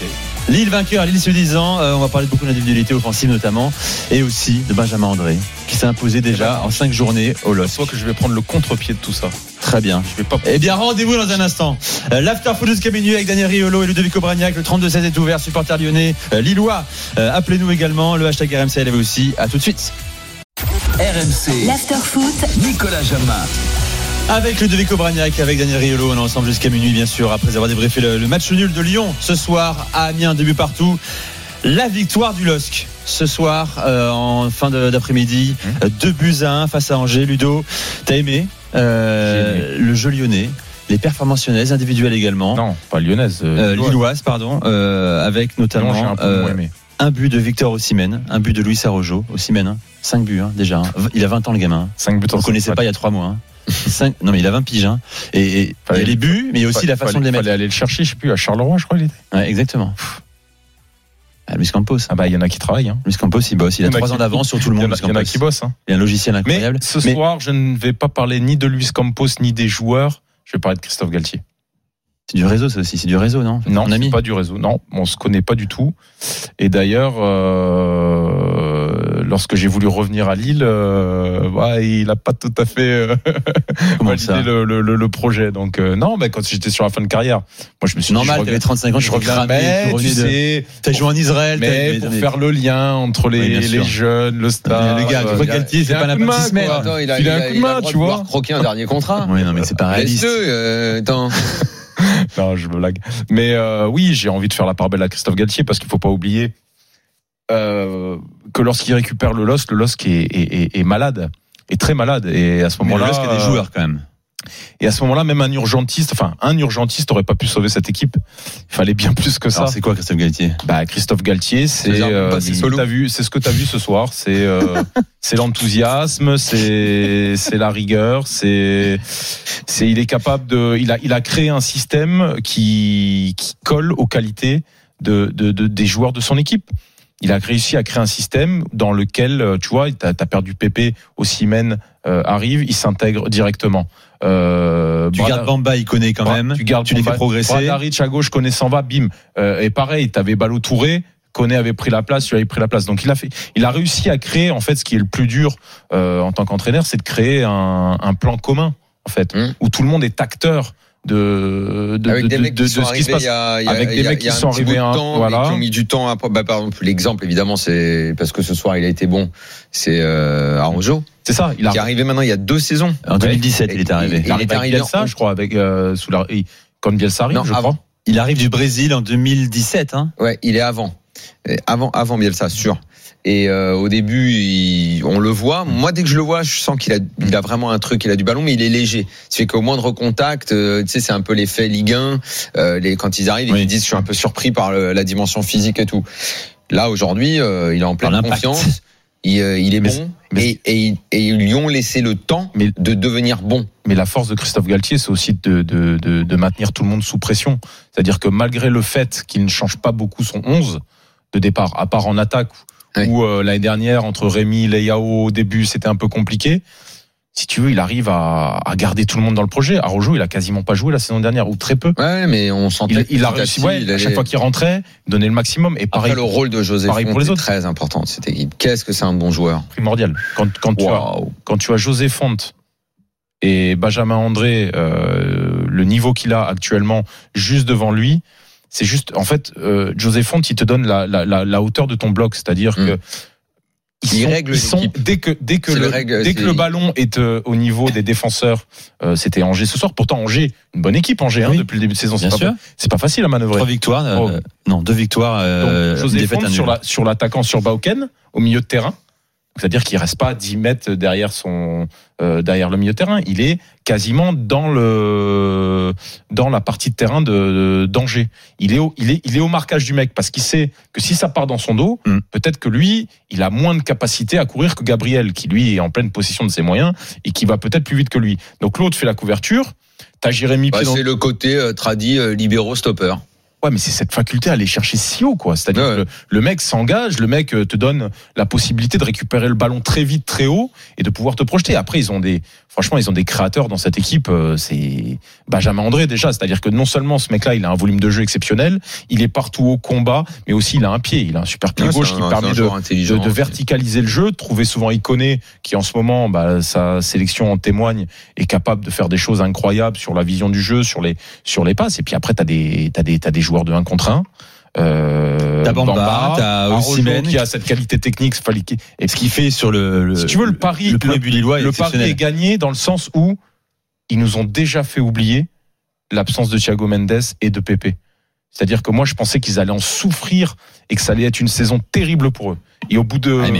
Lille vainqueur, Lille se disant, on va parler de beaucoup d'individualité offensive notamment, et aussi de Benjamin André, qui s'est imposé déjà en 5 journées au LOSC. Je crois que je vais prendre le contre-pied de tout ça. Très bien. Je vais pas. Eh bien, rendez-vous dans un instant. L'after foot jusqu'à minuit avec Daniel Riolo et Ludovico Bragnac. Le 32-16 est ouvert, supporter lyonnais, lillois. Appelez-nous également, le hashtag RMC LV aussi. À tout de suite. RMC, l'after-foot, Nicolas Jamin. Avec Ludovico Bragnac, avec Daniel Riolo, on est ensemble jusqu'à minuit, bien sûr, après avoir débriefé le match nul de Lyon ce soir à Amiens, 2 buts partout. La victoire du LOSC ce soir en fin d'après-midi, 2-1 face à Angers. Ludo, t'as aimé le jeu lyonnais, les performances lyonnaises individuelles également? Non, pas lyonnaise, lilloise, pardon, avec notamment j'ai un peu moins aimé. un but de Victor Osimhen, un but de Luis Araujo. Osimhen, 5 buts déjà. Il a 20 ans le gamin. 5 buts. On ne connaissait pas il y a 3 mois. 5, non mais il a 20 piges et il y a les buts mais il y a aussi la façon de les mettre. Il fallait aller le chercher, je sais plus, à Charleroi je crois il était. Ouais, exactement. Luis Campos. Ah bah il y en a qui travaillent. Luis Campos il bosse, il a 3 ans d'avance sur tout le monde. Il y en a qui bossent. Il y a un logiciel incroyable. Mais ce soir je ne vais pas parler ni de Luis Campos ni des joueurs, je vais parler de Christophe Galtier. C'est du réseau ça aussi, c'est du réseau non? Non, c'est pas du réseau, non, on se connaît pas du tout. Et d'ailleurs lorsque j'ai voulu revenir à Lille, il a pas tout à fait validé le projet. Donc non, mais quand j'étais sur la fin de carrière, moi je me suis normal, tu avais 35 ans, je reviens. Tu sais, t'as joué en Israël, mais pour faire le lien entre les jeunes, le stade. Les gars, tu vois Galtier, c'est pas n'importe qui. Il a un coup de main, tu vois. Croquer un dernier contrat. Oui, non, mais c'est pas réaliste. Attends. Non, je me blague. Mais oui, j'ai envie de faire la part belle à Christophe Galtier parce qu'il faut pas oublier que lorsqu'il récupère le LOSC est malade, est très malade. Et à ce moment-là, le LOSC a des joueurs quand même. Et à ce moment-là, même un urgentiste aurait pas pu sauver cette équipe. Il fallait bien plus que ça. Alors c'est quoi Christophe Galtier? Christophe Galtier, c'est ce que t'as vu ce soir. C'est l'enthousiasme, c'est la rigueur, il est capable de, il a créé un système qui colle aux qualités des joueurs de son équipe. Il a réussi à créer un système dans lequel, tu vois, t'as perdu Pépé, Osimhen arrive, il s'intègre directement. Tu gardes Bamba, il connaît quand même. Tu les fais progresser. Bradaric à gauche, Koné s'en va, bim. Et pareil, t'avais Ballo Touré, Koné avait pris la place, tu avais pris la place. Donc il a réussi à créer, en fait, ce qui est le plus dur en tant qu'entraîneur, c'est de créer un plan commun, en fait, où tout le monde est acteur avec des mecs qui sont arrivés avec des mecs qui sont arrivés qui ont mis du temps. Par exemple, l'exemple évidemment, c'est parce que ce soir il a été bon. C'est Araujo. C'est ça. Qui est arrivé maintenant il y a 2 saisons. En 2017, il est arrivé. Il est arrivé Bielsa, je crois, avec quand Bielsa arrive, je crois. Il arrive du Brésil en 2017. Ouais, il est avant Bielsa, sûr. Et au début, on le voit. Moi, dès que je le vois, je sens qu'il a vraiment un truc. Il a du ballon, mais il est léger. Ce fait qu'au moindre contact, tu sais, c'est un peu l'effet Ligue 1. Quand ils arrivent, ils disent, je suis un peu surpris par la dimension physique et tout. Là, aujourd'hui, il est en pleine confiance. Il est bon. Et ils lui ont laissé le temps de devenir bon. Mais la force de Christophe Galtier, c'est aussi de maintenir tout le monde sous pression. C'est-à-dire que malgré le fait qu'il ne change pas beaucoup son 11 de départ, à part en attaque, où l'année dernière, entre Rémi, Leao, au début, c'était un peu compliqué. Si tu veux, il arrive à garder tout le monde dans le projet. Araujo, il a quasiment pas joué la saison dernière, ou très peu. Ouais, mais on sentait il a réussi, à chaque fois qu'il rentrait, donner le maximum. Et pareil. Après, le rôle de José Fonte est très important de cette équipe. Qu'est-ce que c'est un bon joueur? Primordial. Quand tu as José Fonte et Benjamin André, le niveau qu'il a actuellement juste devant lui, c'est juste, en fait, José Fonte, il te donne la hauteur de ton bloc, c'est-à-dire que ils sont dès que le ballon est au niveau des défenseurs, c'était Angers ce soir. Pourtant Angers, une bonne équipe Angers, depuis le début de saison, c'est pas facile à manœuvrer. 3 victoires, 2 victoires. Donc, José Fonte sur l'attaquant sur Bauken au milieu de terrain. C'est-à-dire qu'il reste pas 10 mètres derrière le milieu de terrain. Il est quasiment dans la partie de terrain d'Angers. Il est au marquage du mec parce qu'il sait que si ça part dans son dos, peut-être que lui, il a moins de capacité à courir que Gabriel, qui lui est en pleine possession de ses moyens et qui va peut-être plus vite que lui. Donc l'autre fait la couverture. T'as Jérémy c'est le côté tradit libéraux stopper. Ouais, mais c'est cette faculté à aller chercher si haut, quoi. C'est-à-dire que le mec s'engage, le mec te donne la possibilité de récupérer le ballon très vite, très haut, et de pouvoir te projeter. Après, ils ont des créateurs dans cette équipe. C'est Benjamin André déjà. C'est-à-dire que non seulement ce mec-là, il a un volume de jeu exceptionnel, il est partout au combat, mais aussi il a un pied. Il a un super pied gauche qui permet de verticaliser le jeu, de trouver souvent Iconé, qui en ce moment, sa sélection en témoigne, est capable de faire des choses incroyables sur la vision du jeu, sur les passes. Et puis après, t'as des joueurs de 1 contre 1. T'as Bamba, t'as Osimhen qui a cette qualité technique, et ce qu'il fait sur si tu veux, le pari est gagné dans le sens où ils nous ont déjà fait oublier l'absence de Thiago Mendes et de Pepe. C'est-à-dire que moi je pensais qu'ils allaient en souffrir et que ça allait être une saison terrible pour eux. Et au bout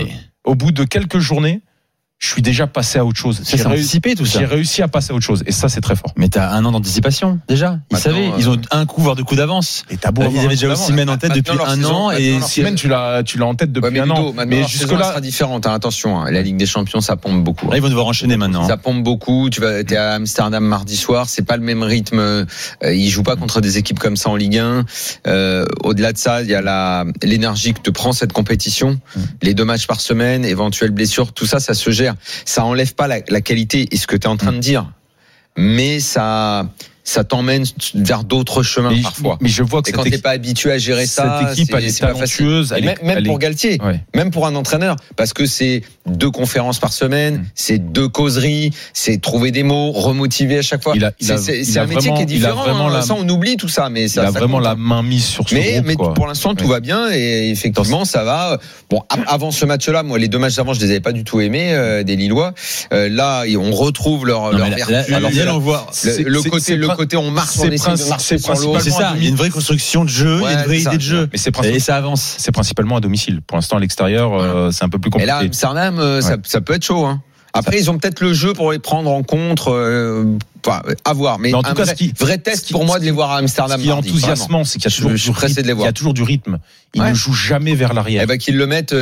de quelques journées, je suis déjà passé à autre chose. J'ai réussi à passer à autre chose. Et ça, c'est très fort. Mais t'as 1 an d'anticipation, déjà. Ils savaient, ils ont un coup, voire 2 coups d'avance. Et t'as beau ils avaient déjà Osimhen en tête depuis 1 an. Et Osimhen, tu l'as en tête depuis 1 an. Mais jusque-là, ça sera différent. Attention, la Ligue des Champions, ça pompe beaucoup. Là, ils vont devoir enchaîner maintenant. Ça pompe beaucoup. T'es à Amsterdam mardi soir. C'est pas le même rythme. Ils jouent pas contre des équipes comme ça en Ligue 1. Au-delà de ça, il y a l'énergie que te prend cette compétition. Les 2 matchs par semaine, éventuelles blessures, tout ça, ça se gère. Ça enlève pas la qualité et ce que tu es en train de dire, mais ça t'emmène vers d'autres chemins parfois. Mais je vois que quand t'es pas habitué à gérer ça, cette équipe elle est talentueuse, même pour Galtier, même pour un entraîneur, parce que c'est 2 conférences par semaine, c'est 2 causeries, c'est trouver des mots, remotiver à chaque fois. C'est un métier qui est différent. Ça, on oublie tout ça, mais ça. Il a vraiment la main mise sur ce groupe. Mais pour l'instant, tout va bien et effectivement, ça va. Bon, avant ce match-là, moi, les 2 matchs d'avant, je les avais pas du tout aimés des Lillois. Là, on retrouve leur vertu. Alors, on voit le côté on marche, on essaie de marcher sur l'eau. C'est ça, il y a une vraie construction de jeu, il y a une vraie idée de jeu. Et ça avance. C'est principalement à domicile. Pour l'instant, à l'extérieur, c'est un peu plus compliqué. Et là, Amsterdam, ça peut être chaud. Hein. Après, ils ont peut-être le jeu pour les prendre en contre. À voir. Mais en tout cas, vrai test pour moi de les voir à Amsterdam. Ce qui est enthousiasmant, c'est qu'il y a toujours du rythme. Il y a toujours du rythme. Ils ne jouent jamais vers l'arrière. Eh ben, qu'ils le mettent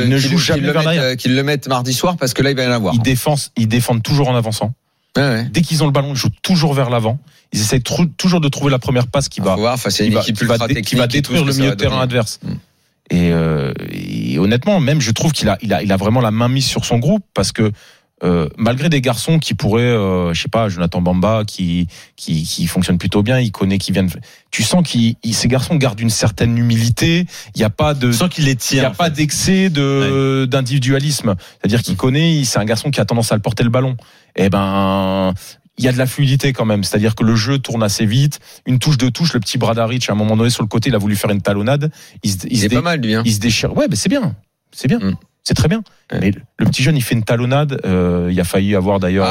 mardi soir parce que là, il va y en avoir. Ils défendent toujours en avançant. Dès qu'ils ont le ballon, ils jouent toujours vers l'avant. Ils essayent toujours de trouver la première passe qui va détruire le milieu de terrain adverse. Et honnêtement, même je trouve qu'il a vraiment la main mise sur son groupe parce que malgré des garçons qui pourraient, je sais pas, Jonathan Bamba qui fonctionne plutôt bien, il connaît qui viennent. Tu sens ces garçons gardent une certaine humilité. Il y a pas de, tu sens qu'il les tient. Il y a pas d'excès d'individualisme. C'est-à-dire qu'il connaît, c'est un garçon qui a tendance à le porter le ballon. Et il y a de la fluidité quand même, c'est-à-dire que le jeu tourne assez vite, une touche, le petit Bradaric à un moment donné sur le côté, il a voulu faire une talonnade, pas mal lui, hein. Il se déchire. Ouais, mais c'est bien. C'est très bien. Mais le petit jeune, il fait une talonnade. Il a failli avoir d'ailleurs.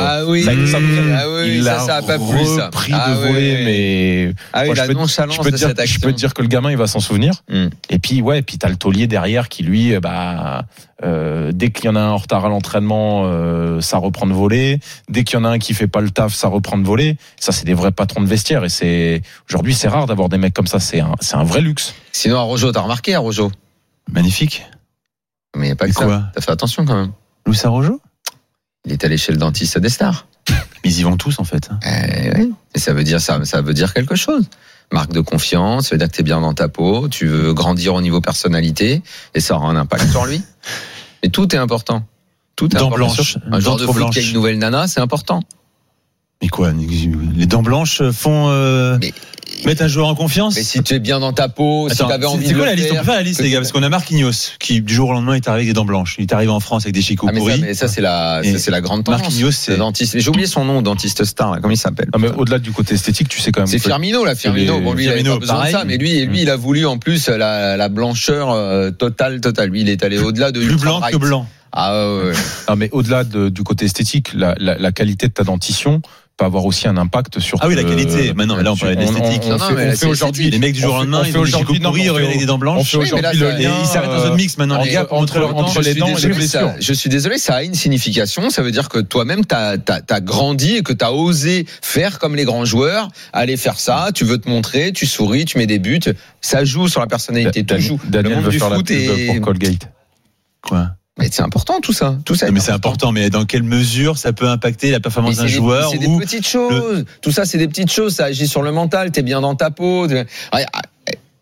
Ça a pas plu, ça. Repris de voler, mais. Je peux te dire que le gamin, il va s'en souvenir. Et puis, t'as le taulier derrière qui lui, dès qu'il y en a un en retard à l'entraînement, ça reprend de voler. Dès qu'il y en a un qui fait pas le taf, ça reprend de voler. Ça, c'est des vrais patrons de vestiaire. Et aujourd'hui, c'est rare d'avoir des mecs comme ça. C'est un vrai luxe. Sinon, Araujo, t'as remarqué Araujo? Magnifique. Mais il n'y a pas que ça. T'as fait attention quand même. Luis Araujo? Il est allé chez le dentiste des stars. Ils y vont tous en fait. Oui. Et ça veut dire quelque chose. Marque de confiance, ça veut dire que t'es bien dans ta peau, tu veux grandir au niveau personnalité, et ça aura un impact sur lui. Et tout est important. Tout est dents important. Blanches. Un genre de foot qui a une nouvelle nana, c'est important. Mais quoi? Les dents blanches font mettre un joueur en confiance. Mais si tu es bien dans ta peau, si tu avais envie de c'est quoi le la liste? On faire, peut faire la liste, les gars, parce qu'on a Marquinhos qui du jour au lendemain est arrivé avec des dents blanches. Il est arrivé en France avec des chicots pourris. Mais ça c'est la grande tendance. Marquinhos, c'est dentiste. J'ai oublié son nom, dentiste star. Là, comment il s'appelle? Mais au-delà du côté esthétique, tu sais quand même. C'est Firmino là. Firmino. Bon, lui, il avait pas besoin de ça, mais lui, il a voulu en plus la blancheur totale. Lui, il est allé au-delà de plus blanc que blanc. Ouais. Non, mais au-delà du côté esthétique, la qualité de ta dentition peut avoir aussi un impact sur. Ah oui, la qualité. Maintenant, là, on parlait d'esthétique. On fait aujourd'hui les mecs du jour au lendemain, ils ont des chicots pourris, avec des dents blanches. On fait aujourd'hui le lien. Ils s'arrêtent dans un mix maintenant, les gars, entre les dents et les blessures. Je suis désolé, ça a une signification. Ça veut dire que toi-même, t'as grandi et que t'as osé faire comme les grands joueurs, aller faire ça. Tu veux te montrer, tu souris, tu mets des buts. Ça joue sur la personnalité. Tout joue. Daniel veut faire la pub pour Colgate. Quoi? Mais c'est important tout ça. Mais c'est important, mais dans quelle mesure ça peut impacter la performance d'un joueur? C'est des petites choses. Tout ça, c'est des petites choses. Ça agit sur le mental. T'es bien dans ta peau.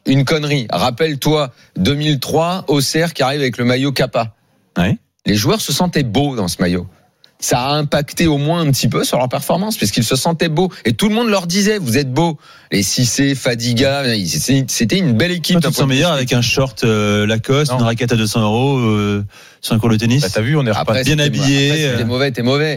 une connerie. Rappelle-toi 2003, Auxerre qui arrive avec le maillot Kappa. Ouais. Les joueurs se sentaient beaux dans ce maillot. Ça a impacté au moins un petit peu sur leur performance, puisqu'ils se sentaient beaux. Et tout le monde leur disait, vous êtes beaux. Les Cissé, Fadiga, c'était une belle équipe. Tu te sens meilleur avec un short Lacoste, une raquette à 200 € sur un cours de tennis. Bah, t'as vu, on est après, bien habillé. Après, t'es mauvais.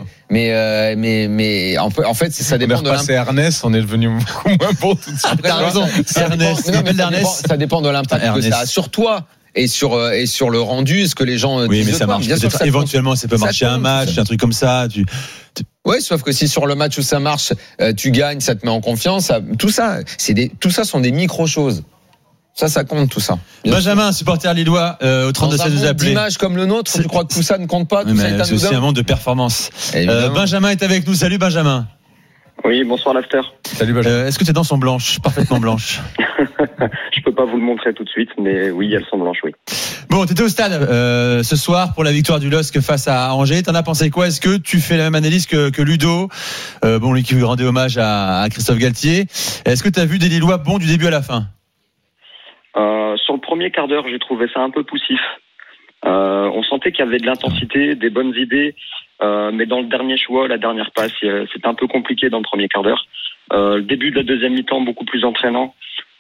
Mais en fait, ça dépend de l'impact. C'est Ernest, on est devenu beaucoup moins bon tout de suite. T'as raison. C'est Ernest. Ça dépend de l'impact que ça a sur toi. Et sur le rendu, est-ce que les gens oui, mais ça marche. Bien sûr, éventuellement, ça peut marcher un match, un truc comme ça. Ouais, sauf que si sur le match où ça marche, tu gagnes, ça te met en confiance. Tout ça sont des micro choses. Ça compte tout ça. Benjamin, supporter lillois au 32-16 vous appelez. D'image comme le nôtre, tu crois que tout ça ne compte pas? Tout ça est c'est aussi un monde de performance. Benjamin est avec nous. Salut Benjamin. Oui, bonsoir l'after. Salut Benjamin. Est-ce que tes dents sont blanches, parfaitement blanches? Je peux pas vous le montrer tout de suite, mais oui, elles sont blanches, oui. Bon, t'étais au stade ce soir pour la victoire du LOSC face à Angers. T'en as pensé quoi? Est-ce que tu fais la même analyse que Ludo, lui qui rendait hommage à Christophe Galtier? Est-ce que t'as vu des Lillois bons du début à la fin? Sur le premier quart d'heure, j'ai trouvé ça un peu poussif. On sentait qu'il y avait de l'intensité, des bonnes idées, mais dans le dernier choix, la dernière passe, c'était un peu compliqué dans le premier quart d'heure. Le début de la deuxième mi-temps, beaucoup plus entraînant.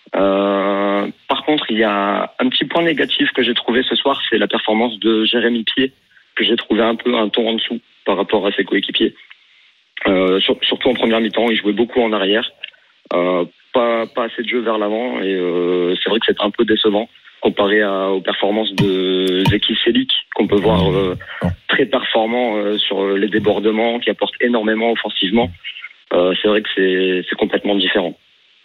Par contre, il y a un petit point négatif que j'ai trouvé ce soir, c'est la performance de Jérémy Pied, que j'ai trouvé un peu un ton en dessous par rapport à ses coéquipiers. Surtout en première mi-temps, il jouait beaucoup en arrière, pas assez de jeu vers l'avant, et c'est vrai que c'est un peu décevant comparé aux performances de Zeki Çelik, qu'on peut voir très performant sur les débordements, qui apporte énormément offensivement. C'est vrai que c'est complètement différent.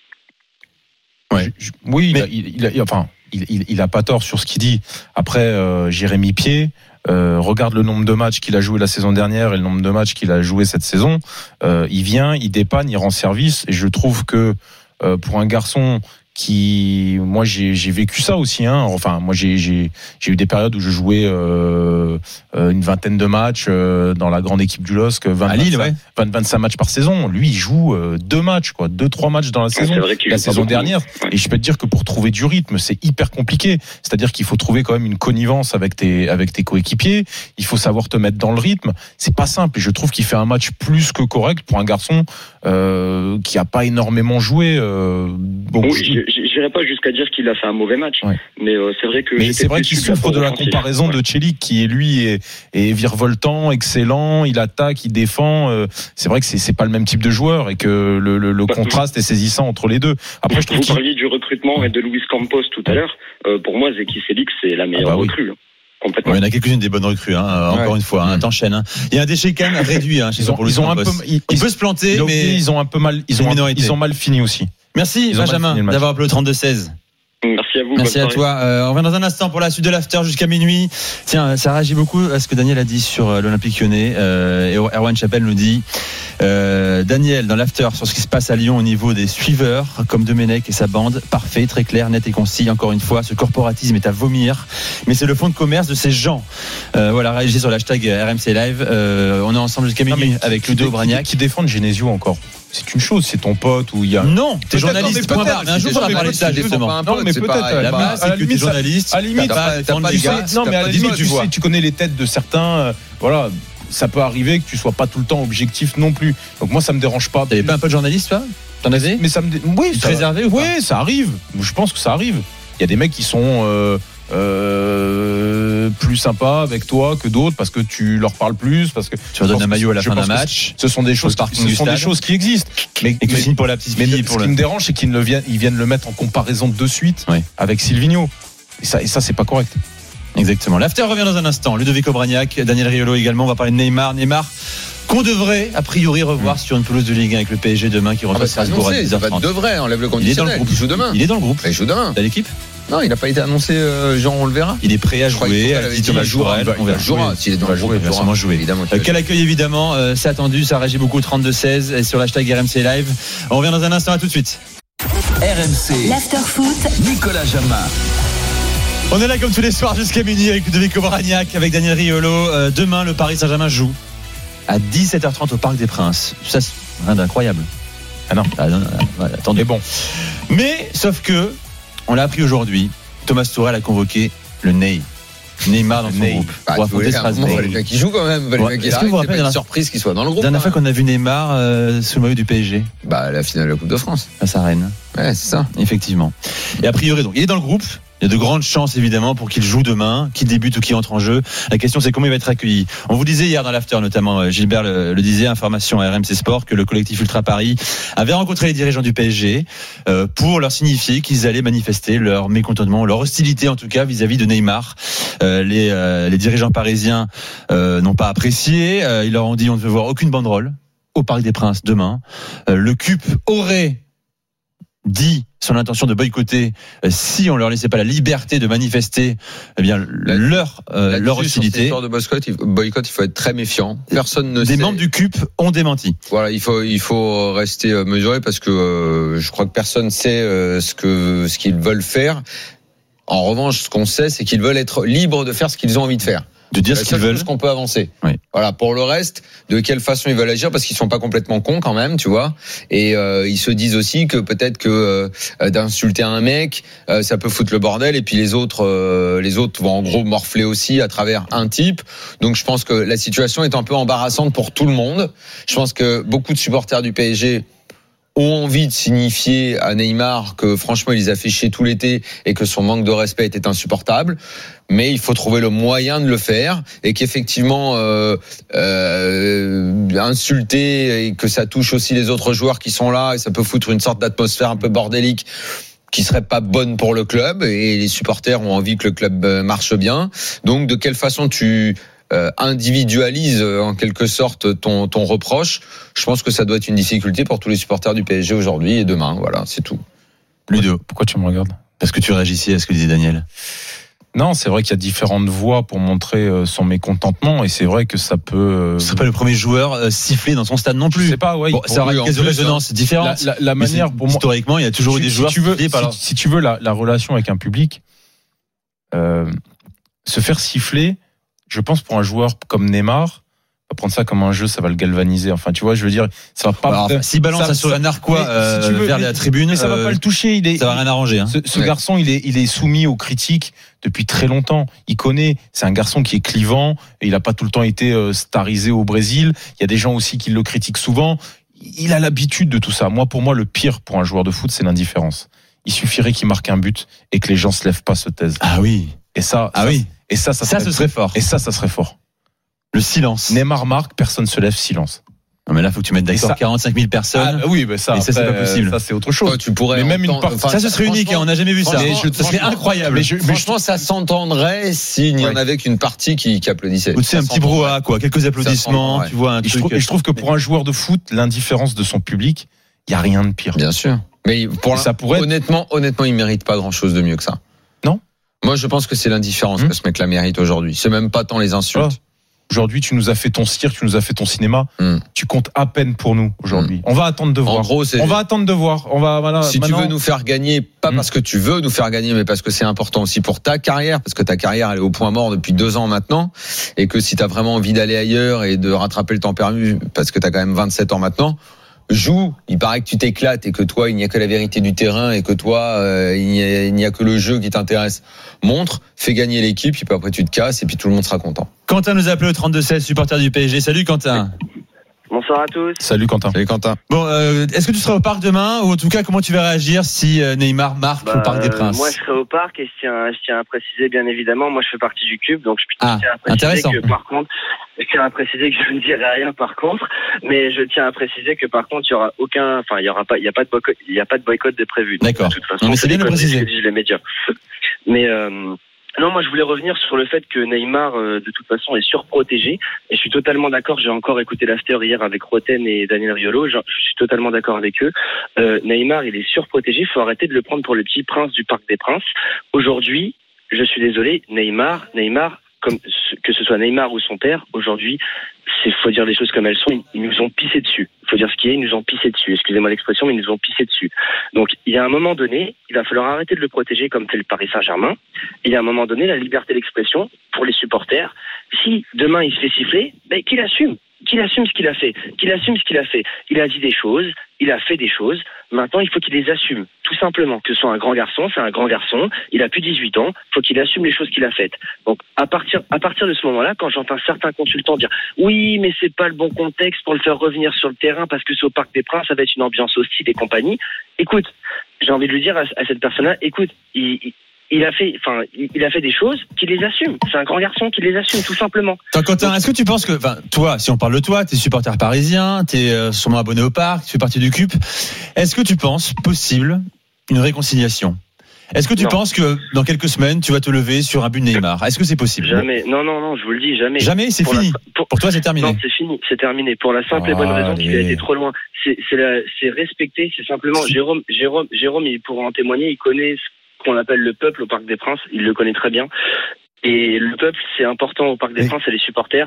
Ouais. Oui, il a pas tort sur ce qu'il dit. Après, Jérémy Pied, regarde le nombre de matchs qu'il a joué la saison dernière et le nombre de matchs qu'il a joué cette saison. Il vient, il dépanne, il rend service. Et je trouve que pour un garçon moi j'ai vécu ça aussi, hein. Enfin, moi j'ai eu des périodes où je jouais une vingtaine de matchs dans la grande équipe du LOSC, 25 matchs par saison. Lui, il joue 2-3 matchs dans la saison. La saison dernière. Et je peux te dire que pour trouver du rythme, c'est hyper compliqué. C'est-à-dire qu'il faut trouver quand même une connivence avec tes coéquipiers. Il faut savoir te mettre dans le rythme. C'est pas simple. Et je trouve qu'il fait un match plus que correct pour un garçon qui a pas énormément joué. J'irai pas jusqu'à dire qu'il a fait un mauvais match, mais c'est vrai que. Mais c'est vrai qu'il souffre de la comparaison de Çelik, qui lui est virevoltant, excellent, il attaque, il défend. C'est vrai que c'est pas le même type de joueur et que le contraste est saisissant entre les deux. Après, je trouve vous parliez du recrutement et de Luis Campos tout à l'heure. Pour moi, Zeki Çelik, c'est la meilleure recrue. Complètement. Il y en a quelques-unes des bonnes recrues, encore une fois, t'enchaînes. Il y a un déchet quand même réduit. Il peut se planter, mais ils ont un peu mal. Ils ont mal fini aussi. Merci Benjamin d'avoir appelé au 32-16. Merci à vous. Merci à toi. On revient dans un instant pour la suite de l'after jusqu'à minuit. Tiens, ça réagit beaucoup à ce que Daniel a dit sur l'Olympique Lyonnais. Et Erwan Chappelle nous dit Daniel, dans l'after, sur ce qui se passe à Lyon au niveau des suiveurs, comme Domenech et sa bande, parfait, très clair, net et concis. Encore une fois, ce corporatisme est à vomir, mais c'est le fonds de commerce de ces gens. Voilà, réagissez sur l'hashtag RMC Live. On est ensemble jusqu'à minuit avec Ludo Bragnac. Qui défendent Genesio encore. C'est une chose, c'est ton pote ou il y a. Non, t'es journaliste. Mais un jour on va parler de ça justement. Non, mais peut-être. La base, c'est que t'es journaliste. À la limite, non, mais à la limite, tu connais les têtes de certains. Voilà, ça peut arriver que tu sois pas tout le temps objectif non plus. Donc moi, ça me dérange pas. T'avais pas un peu de journaliste, toi? T'en avais? Mais ça me. Oui, tu te réservais ou pas? Oui, ça arrive. Je pense que ça arrive. Il y a des mecs qui sont. Plus sympa avec toi que d'autres parce que tu leur parles plus, parce que tu leur donnes un maillot à la fin d'un match. Ce sont des choses qui existent. Mais et que tu signes pour la petite fille. Ce qui me dérange, c'est qu'ils viennent le mettre en comparaison de suite avec Silvinho. Et ça, c'est pas correct. Exactement. L'after revient dans un instant. Ludovico Bragnac, Daniel Riolo également. On va parler de Neymar qu'on devrait a priori revoir sur une pelouse de Ligue 1 avec le PSG demain qui reçoit Strasbourg à 10h30. Devrait, enlève le conditionnel. Il joue demain. Il est dans le groupe. Il joue demain. T'as l'équipe? Non, il n'a pas été annoncé, Jean, on le verra. Il est prêt à jouer. Il jouera. S'il est dans le groupe, il va jouer. Quel accueil, évidemment. C'est attendu, ça réagit beaucoup. 32-16 et sur l'hashtag RMC Live. On revient dans un instant, à tout de suite. RMC. L'after-foot. Nicolas Jamin. On est là comme tous les soirs jusqu'à minuit avec Ludovico Bragnac, avec Daniel Riolo. Demain, le Paris Saint-Germain joue à 17h30 au Parc des Princes. Ça, c'est rien d'incroyable. Ah non. Attendez. Mais bon. Mais, sauf que, on l'a appris aujourd'hui. Thomas Tuchel a convoqué le Neymar dans son groupe pour affronter Strasbourg. Les gars qui jouent quand même. Est-ce que vous vous rappelez une surprise qu'il soit dans le groupe? Dernière fois qu'on a vu Neymar sous le maillot du PSG? La finale de la Coupe de France. Face à Rennes. Ouais, c'est ça. Effectivement. Et a priori, donc, il est dans le groupe. Il y a de grandes chances évidemment pour qu'il joue demain, qu'il débute ou qu'il entre en jeu. La question c'est comment il va être accueilli. On vous disait hier dans l'after, notamment Gilbert le disait, information à RMC Sport, que le collectif Ultra Paris avait rencontré les dirigeants du PSG pour leur signifier qu'ils allaient manifester leur mécontentement, leur hostilité en tout cas vis-à-vis de Neymar. Les dirigeants parisiens n'ont pas apprécié. Ils leur ont dit on ne veut voir aucune banderole au Parc des Princes demain. Le CUP aurait dit son intention de boycotter si on leur laissait pas la liberté de manifester leur hostilité. Sur de boycott, il faut être très méfiant. Personne ne sait. Des membres du CUP ont démenti. Voilà, il faut rester mesuré parce que je crois que personne ne sait ce qu'ils veulent faire. En revanche, ce qu'on sait, c'est qu'ils veulent être libres de faire ce qu'ils ont envie de faire. De dire ce qu'ils veulent. C'est qu'on peut avancer. Oui. Voilà. Pour le reste, de quelle façon ils veulent agir, parce qu'ils sont pas complètement cons quand même, tu vois. Et ils se disent aussi que peut-être que d'insulter un mec, ça peut foutre le bordel. Et puis les autres vont en gros morfler aussi à travers un type. Donc je pense que la situation est un peu embarrassante pour tout le monde. Je pense que beaucoup de supporters du PSG ont envie de signifier à Neymar que franchement il les a fait chier tout l'été et que son manque de respect était insupportable, mais il faut trouver le moyen de le faire et qu'effectivement insulter et que ça touche aussi les autres joueurs qui sont là et ça peut foutre une sorte d'atmosphère un peu bordélique qui serait pas bonne pour le club, et les supporters ont envie que le club marche bien. Donc de quelle façon tu individualise en quelque sorte ton reproche. Je pense que ça doit être une difficulté pour tous les supporters du PSG aujourd'hui et demain. Voilà, c'est tout. Ludo, pourquoi tu me regardes? Parce que tu réagissais à ce que disait Daniel. Non, c'est vrai qu'il y a différentes voies pour montrer son mécontentement, et c'est vrai que ça peut. Ce serait pas le premier joueur sifflé dans son stade non plus. Je sais pas, ouais. Bon, ça aura une caisse de résonance différente. La manière, pour moi, historiquement, il y a toujours eu des joueurs sifflés par si tu veux la relation avec un public, se faire siffler. Je pense pour un joueur comme Neymar, va prendre ça comme un jeu, ça va le galvaniser. Enfin, tu vois, je veux dire, ça va pas. Alors, s'il balance ça sur un narquois vers la tribune, ça va pas le toucher. Ça va rien arranger. Hein. Ce garçon, il est soumis aux critiques depuis très longtemps. Il connaît. C'est un garçon qui est clivant. Et il a pas tout le temps été starisé au Brésil. Il y a des gens aussi qui le critiquent souvent. Il a l'habitude de tout ça. Pour moi, le pire pour un joueur de foot, c'est l'indifférence. Il suffirait qu'il marque un but et que les gens se lèvent pas, se taisent. Ah oui. Et ça. Oui. Et ça ce serait fort. Et ça serait fort. Le silence. Neymar marque, personne se lève, silence. Non mais là, faut que tu mettes d'accord 45 000 personnes. Ah oui, mais ça, c'est pas possible. Ça, c'est autre chose. Tu pourrais. Mais même une partie. Ça, ce serait unique. On n'a jamais vu ça. Ce serait incroyable. Mais franchement, ça s'entendrait s'il n'y en avait qu'une partie qui applaudissait. Ou tu sais, un petit brouhaha, quoi. Quelques applaudissements. Tu vois un truc. Et je trouve que pour un joueur de foot, l'indifférence de son public, il y a rien de pire. Bien sûr. Mais honnêtement, il mérite pas grand chose de mieux que ça. Non. Moi, je pense que c'est l'indifférence que ce mec-là mérite aujourd'hui. C'est même pas tant les insultes. Aujourd'hui, tu nous as fait ton cirque, tu nous as fait ton cinéma. Tu comptes à peine pour nous aujourd'hui. On va attendre de voir. En gros, on va attendre de voir. Si tu veux nous faire gagner, pas parce que tu veux nous faire gagner, mais parce que c'est important aussi pour ta carrière, parce que ta carrière elle est au point mort depuis 2 ans maintenant, et que si t'as vraiment envie d'aller ailleurs et de rattraper le temps perdu, parce que t'as quand même 27 ans maintenant. Joue, il paraît que tu t'éclates et que toi il n'y a que la vérité du terrain et que toi il n'y a que le jeu qui t'intéresse. Montre, fais gagner l'équipe, puis après tu te casses et puis tout le monde sera content. Quentin nous a appelé au 32-16, supporter du PSG. Salut Quentin. Bonsoir à tous. Salut Quentin. Salut Quentin. Bon, est-ce que tu seras au parc demain, ou en tout cas comment tu vas réagir si Neymar marque au Parc des Princes? Moi je serai au parc, et je tiens à préciser bien évidemment, moi je fais partie du CUB, donc je tiens à préciser que par contre, je tiens à préciser que je ne dirai rien par contre, mais je tiens à préciser que par contre il y a pas de boycott de prévu. D'accord. De toute façon, non, mais c'est bien de préciser. Les médias. Mais non, moi je voulais revenir sur le fait que Neymar de toute façon est surprotégé, et je suis totalement d'accord. J'ai encore écouté l'after hier avec Roten et Daniel Riolo, je suis totalement d'accord avec eux. Neymar il est surprotégé, il faut arrêter de le prendre pour le petit prince du Parc des Princes. Aujourd'hui, je suis désolé, Neymar, comme que ce soit Neymar ou son père, aujourd'hui, faut dire les choses comme elles sont, ils nous ont pissé dessus. Faut dire ce qui est, ils nous ont pissé dessus. Excusez-moi l'expression, mais ils nous ont pissé dessus. Donc, il y a un moment donné, il va falloir arrêter de le protéger comme fait le Paris Saint-Germain. Et il y a un moment donné, la liberté d'expression pour les supporters. Si demain il se fait siffler, qu'il assume. qu'il assume ce qu'il a fait. Il a dit des choses, il a fait des choses. Maintenant, il faut qu'il les assume, tout simplement. Que ce soit un grand garçon, c'est un grand garçon. Il a plus 18 ans. Il faut qu'il assume les choses qu'il a faites. Donc, à partir de ce moment-là, quand j'entends certains consultants dire oui, mais c'est pas le bon contexte pour le faire revenir sur le terrain parce que c'est au Parc des Princes, ça va être une ambiance hostile et compagnie. Écoute, j'ai envie de lui dire à cette personne-là, écoute, il a fait des choses qu'il les assume. C'est un grand garçon qui les assume, tout simplement. Quentin, est-ce que tu penses que, toi, si on parle de toi, t'es supporter parisien, t'es sûrement abonné au Parc, tu fais partie du CUP. Est-ce que tu penses possible une réconciliation? Est-ce que tu penses que dans quelques semaines, tu vas te lever sur un but de Neymar? Est-ce que c'est possible? Jamais. Non, je vous le dis, jamais. Jamais, c'est fini. Pour toi, c'est terminé. Non, c'est fini, c'est terminé. Pour la simple et bonne raison qu'il a été trop loin. C'est respecté, c'est simplement. Jérôme, il pourra en témoigner, il connaît ce qu'on appelle le peuple au Parc des Princes, il le connaît très bien. Et le peuple, c'est important au Parc des Princes, c'est les supporters.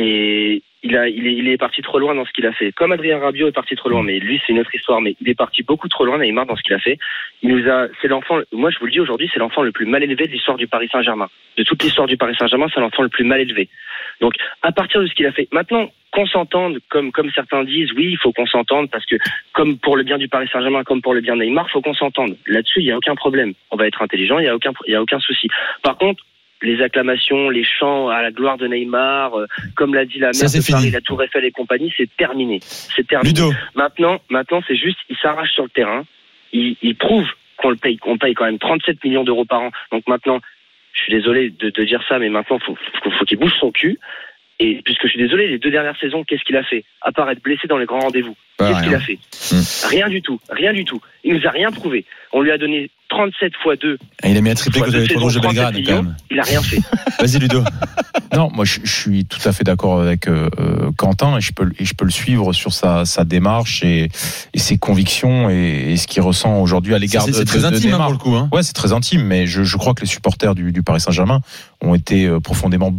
Et il est parti trop loin dans ce qu'il a fait. Comme Adrien Rabiot est parti trop loin, mais lui, c'est une autre histoire. Mais il est parti beaucoup trop loin, Neymar, dans ce qu'il a fait. C'est l'enfant, moi je vous le dis aujourd'hui, c'est l'enfant le plus mal élevé de l'histoire du Paris Saint-Germain. De toute l'histoire du Paris Saint-Germain, c'est l'enfant le plus mal élevé. Donc, à partir de ce qu'il a fait. Maintenant, qu'on s'entende, comme certains disent, oui, il faut qu'on s'entende parce que, comme pour le bien du Paris Saint-Germain, comme pour le bien de Neymar, il faut qu'on s'entende. Là-dessus, il n'y a aucun problème. On va être intelligent, il n'y a aucun souci. Par contre, les acclamations, les chants à la gloire de Neymar, comme l'a dit la maire de Paris, la Tour Eiffel et compagnie, c'est terminé. Ludo. Maintenant, c'est juste, il s'arrache sur le terrain, il prouve qu'on paye quand même 37 millions d'euros par an. Donc maintenant, je suis désolé de dire ça, mais maintenant, faut qu'il bouge son cul. Et puisque je suis désolé, les 2 dernières saisons, qu'est-ce qu'il a fait? À part être blessé dans les grands rendez-vous. Qu'est-ce qu'il a fait? Rien du tout. Il nous a rien prouvé. On lui a donné 37 fois 2. Il a mis un triplé contre les Rouges de Belgrade, quand même. Il a rien fait. Vas-y, Ludo. Non, moi je suis tout à fait d'accord avec Quentin et je peux le suivre sur sa démarche et ses convictions et ce qu'il ressent aujourd'hui à l'égard de Neymar. C'est très intime pour le coup. Ouais, c'est très intime, mais je crois que les supporters du Paris Saint-Germain ont été profondément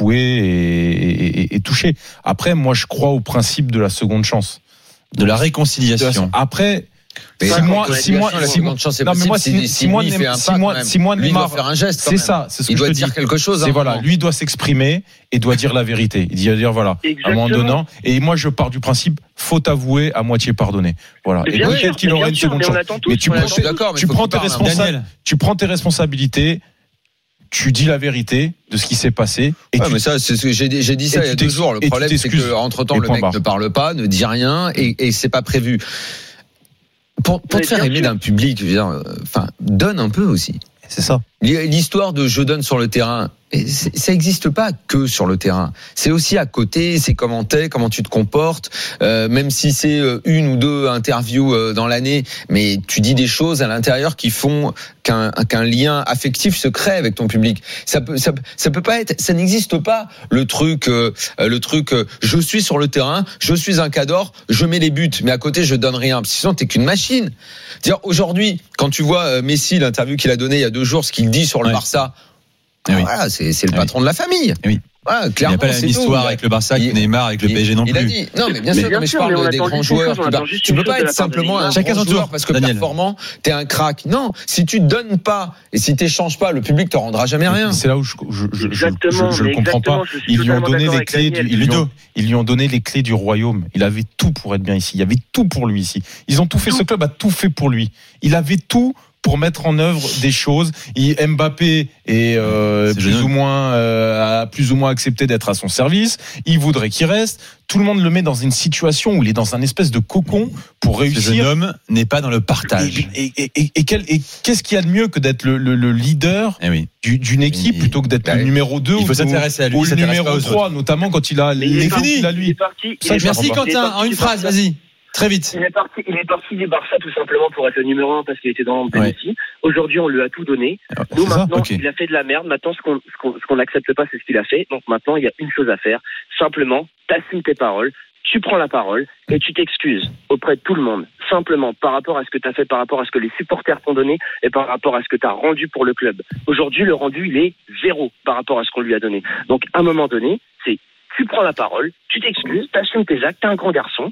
bafoués et touchés. Après, moi je crois au principe de la seconde chance, de la réconciliation. Après. Si moi Neymar faire un geste, c'est ça, c'est ce il que doit je dire dis. quelque chose. C'est voilà, lui doit s'exprimer et doit dire la vérité. Il doit dire voilà, à un moment donnant. Et moi je pars du principe faute avouée à moitié pardonnée. Voilà. Et peut-être qu'il aurait une seconde chance. Mais tu prends tes responsabilités. Tu dis la vérité de ce qui s'est passé. Mais ça, c'est ce que j'ai dit ça il y a 2 jours. Le problème, c'est que entre temps, le mec ne parle pas, ne dit rien et c'est pas prévu. Pour te faire aimer d'un public, je veux dire, donne un peu aussi. C'est ça. L'histoire de je donne sur le terrain, ça n'existe pas que sur le terrain. C'est aussi à côté, c'est comment tu te comportes, même si c'est 1 ou 2 interviews dans l'année, mais tu dis des choses à l'intérieur qui font qu'un lien affectif se crée avec ton public. Ça peut pas être, ça n'existe pas le truc je suis sur le terrain, je suis un cador, je mets les buts, mais à côté je donne rien. Sinon t'es qu'une machine. Dire aujourd'hui, quand tu vois Messi, l'interview qu'il a donnée il y a 2 jours, ce qu'il dit sur le Barça, voilà, c'est le patron de la famille. Oui. Voilà, clairement, il n'y a pas la même histoire avec le Barça que Neymar avec le PSG non plus. Il a dit, non, mais bien sûr, mais je parle des grands joueurs. Tu peux pas être simplement un grand joueur parce que performant, t'es un crack. Non, si tu donnes pas et si t'échanges pas, le public te rendra jamais rien. C'est là où je le comprends pas. Ils lui ont donné les clés ils lui ont donné les clés du royaume. Il avait tout pour être bien ici. Il y avait tout pour lui ici. Ils ont tout fait. Ce club a tout fait pour lui. Il avait tout pour mettre en œuvre des choses. Mbappé est plus ou moins accepté d'être à son service. Il voudrait qu'il reste. Tout le monde le met dans une situation où il est dans un espèce de cocon pour réussir. Ce jeune homme n'est pas dans le partage. Et qu'est-ce qu'il y a de mieux que d'être le leader d'une équipe plutôt que d'être le numéro 2 il faut s'intéresser à lui, ou le numéro 3, notamment quand il a les fini. Merci Quentin, en une phrase, vas-y. Très vite. Il est parti du Barça tout simplement pour être le numéro 1 parce qu'il était dans Messi. Aujourd'hui, on lui a tout donné. Nous, maintenant, il a fait de la merde. Maintenant, ce qu'on n'accepte pas, c'est ce qu'il a fait. Donc maintenant, il y a une chose à faire. Simplement, t'assumes tes paroles. Tu prends la parole et tu t'excuses auprès de tout le monde. Simplement, par rapport à ce que tu as fait, par rapport à ce que les supporters t'ont donné et par rapport à ce que tu as rendu pour le club. Aujourd'hui, le rendu, il est 0 par rapport à ce qu'on lui a donné. Donc, à un moment donné, tu prends la parole, tu t'excuses, t'assumes tes actes, t'es un grand garçon.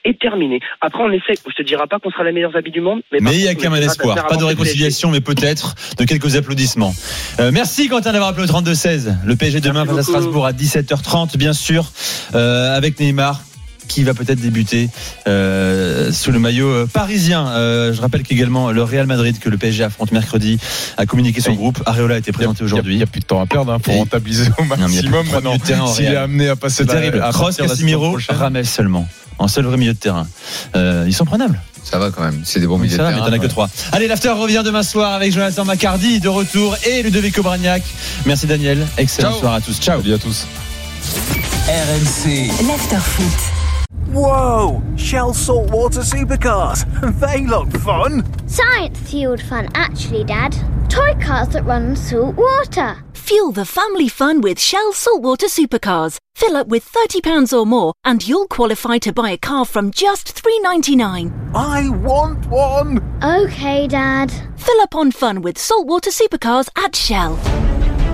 est terminé. Après, on essaie. Je te dirai pas qu'on sera les meilleurs habits du monde, mais il y a quand même un espoir. Pas de réconciliation, mais peut-être de quelques applaudissements. Merci Quentin d'avoir appelé au 32-16. Le PSG demain face à Strasbourg à 17h30, bien sûr, avec Neymar, qui va peut-être débuter sous le maillot parisien. Je rappelle qu'également le Real Madrid, que le PSG affronte mercredi, a communiqué son groupe. Areola a été présenté aujourd'hui. Il n'y a plus de temps à perdre pour rentabiliser au maximum. Maintenant, s'il est amené à passer terrible. Kroos, Casemiro, Rames seulement. En seul vrai milieu de terrain. Ils sont prenables. Ça va quand même, c'est des bons milieux de terrain. Mais t'en as que 3. Allez, l'after revient demain soir avec Jonathan Maccardy de retour et Ludovic Obraniak. Merci Daniel. Excellent soir à tous. Ciao. Salut à tous. RMC. L'after foot. Whoa! Shell saltwater supercars. They look fun. Science-fueled fun, actually, Dad. Toy cars that run on salt water. Fuel the family fun with Shell Saltwater Supercars. Fill up with £30 or more and you'll qualify to buy a car from just $3.99. I want one. Okay, Dad. Fill up on fun with Saltwater Supercars at Shell.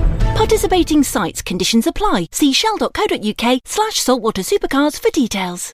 Participating sites, conditions apply. See shell.co.uk/saltwater supercars for details.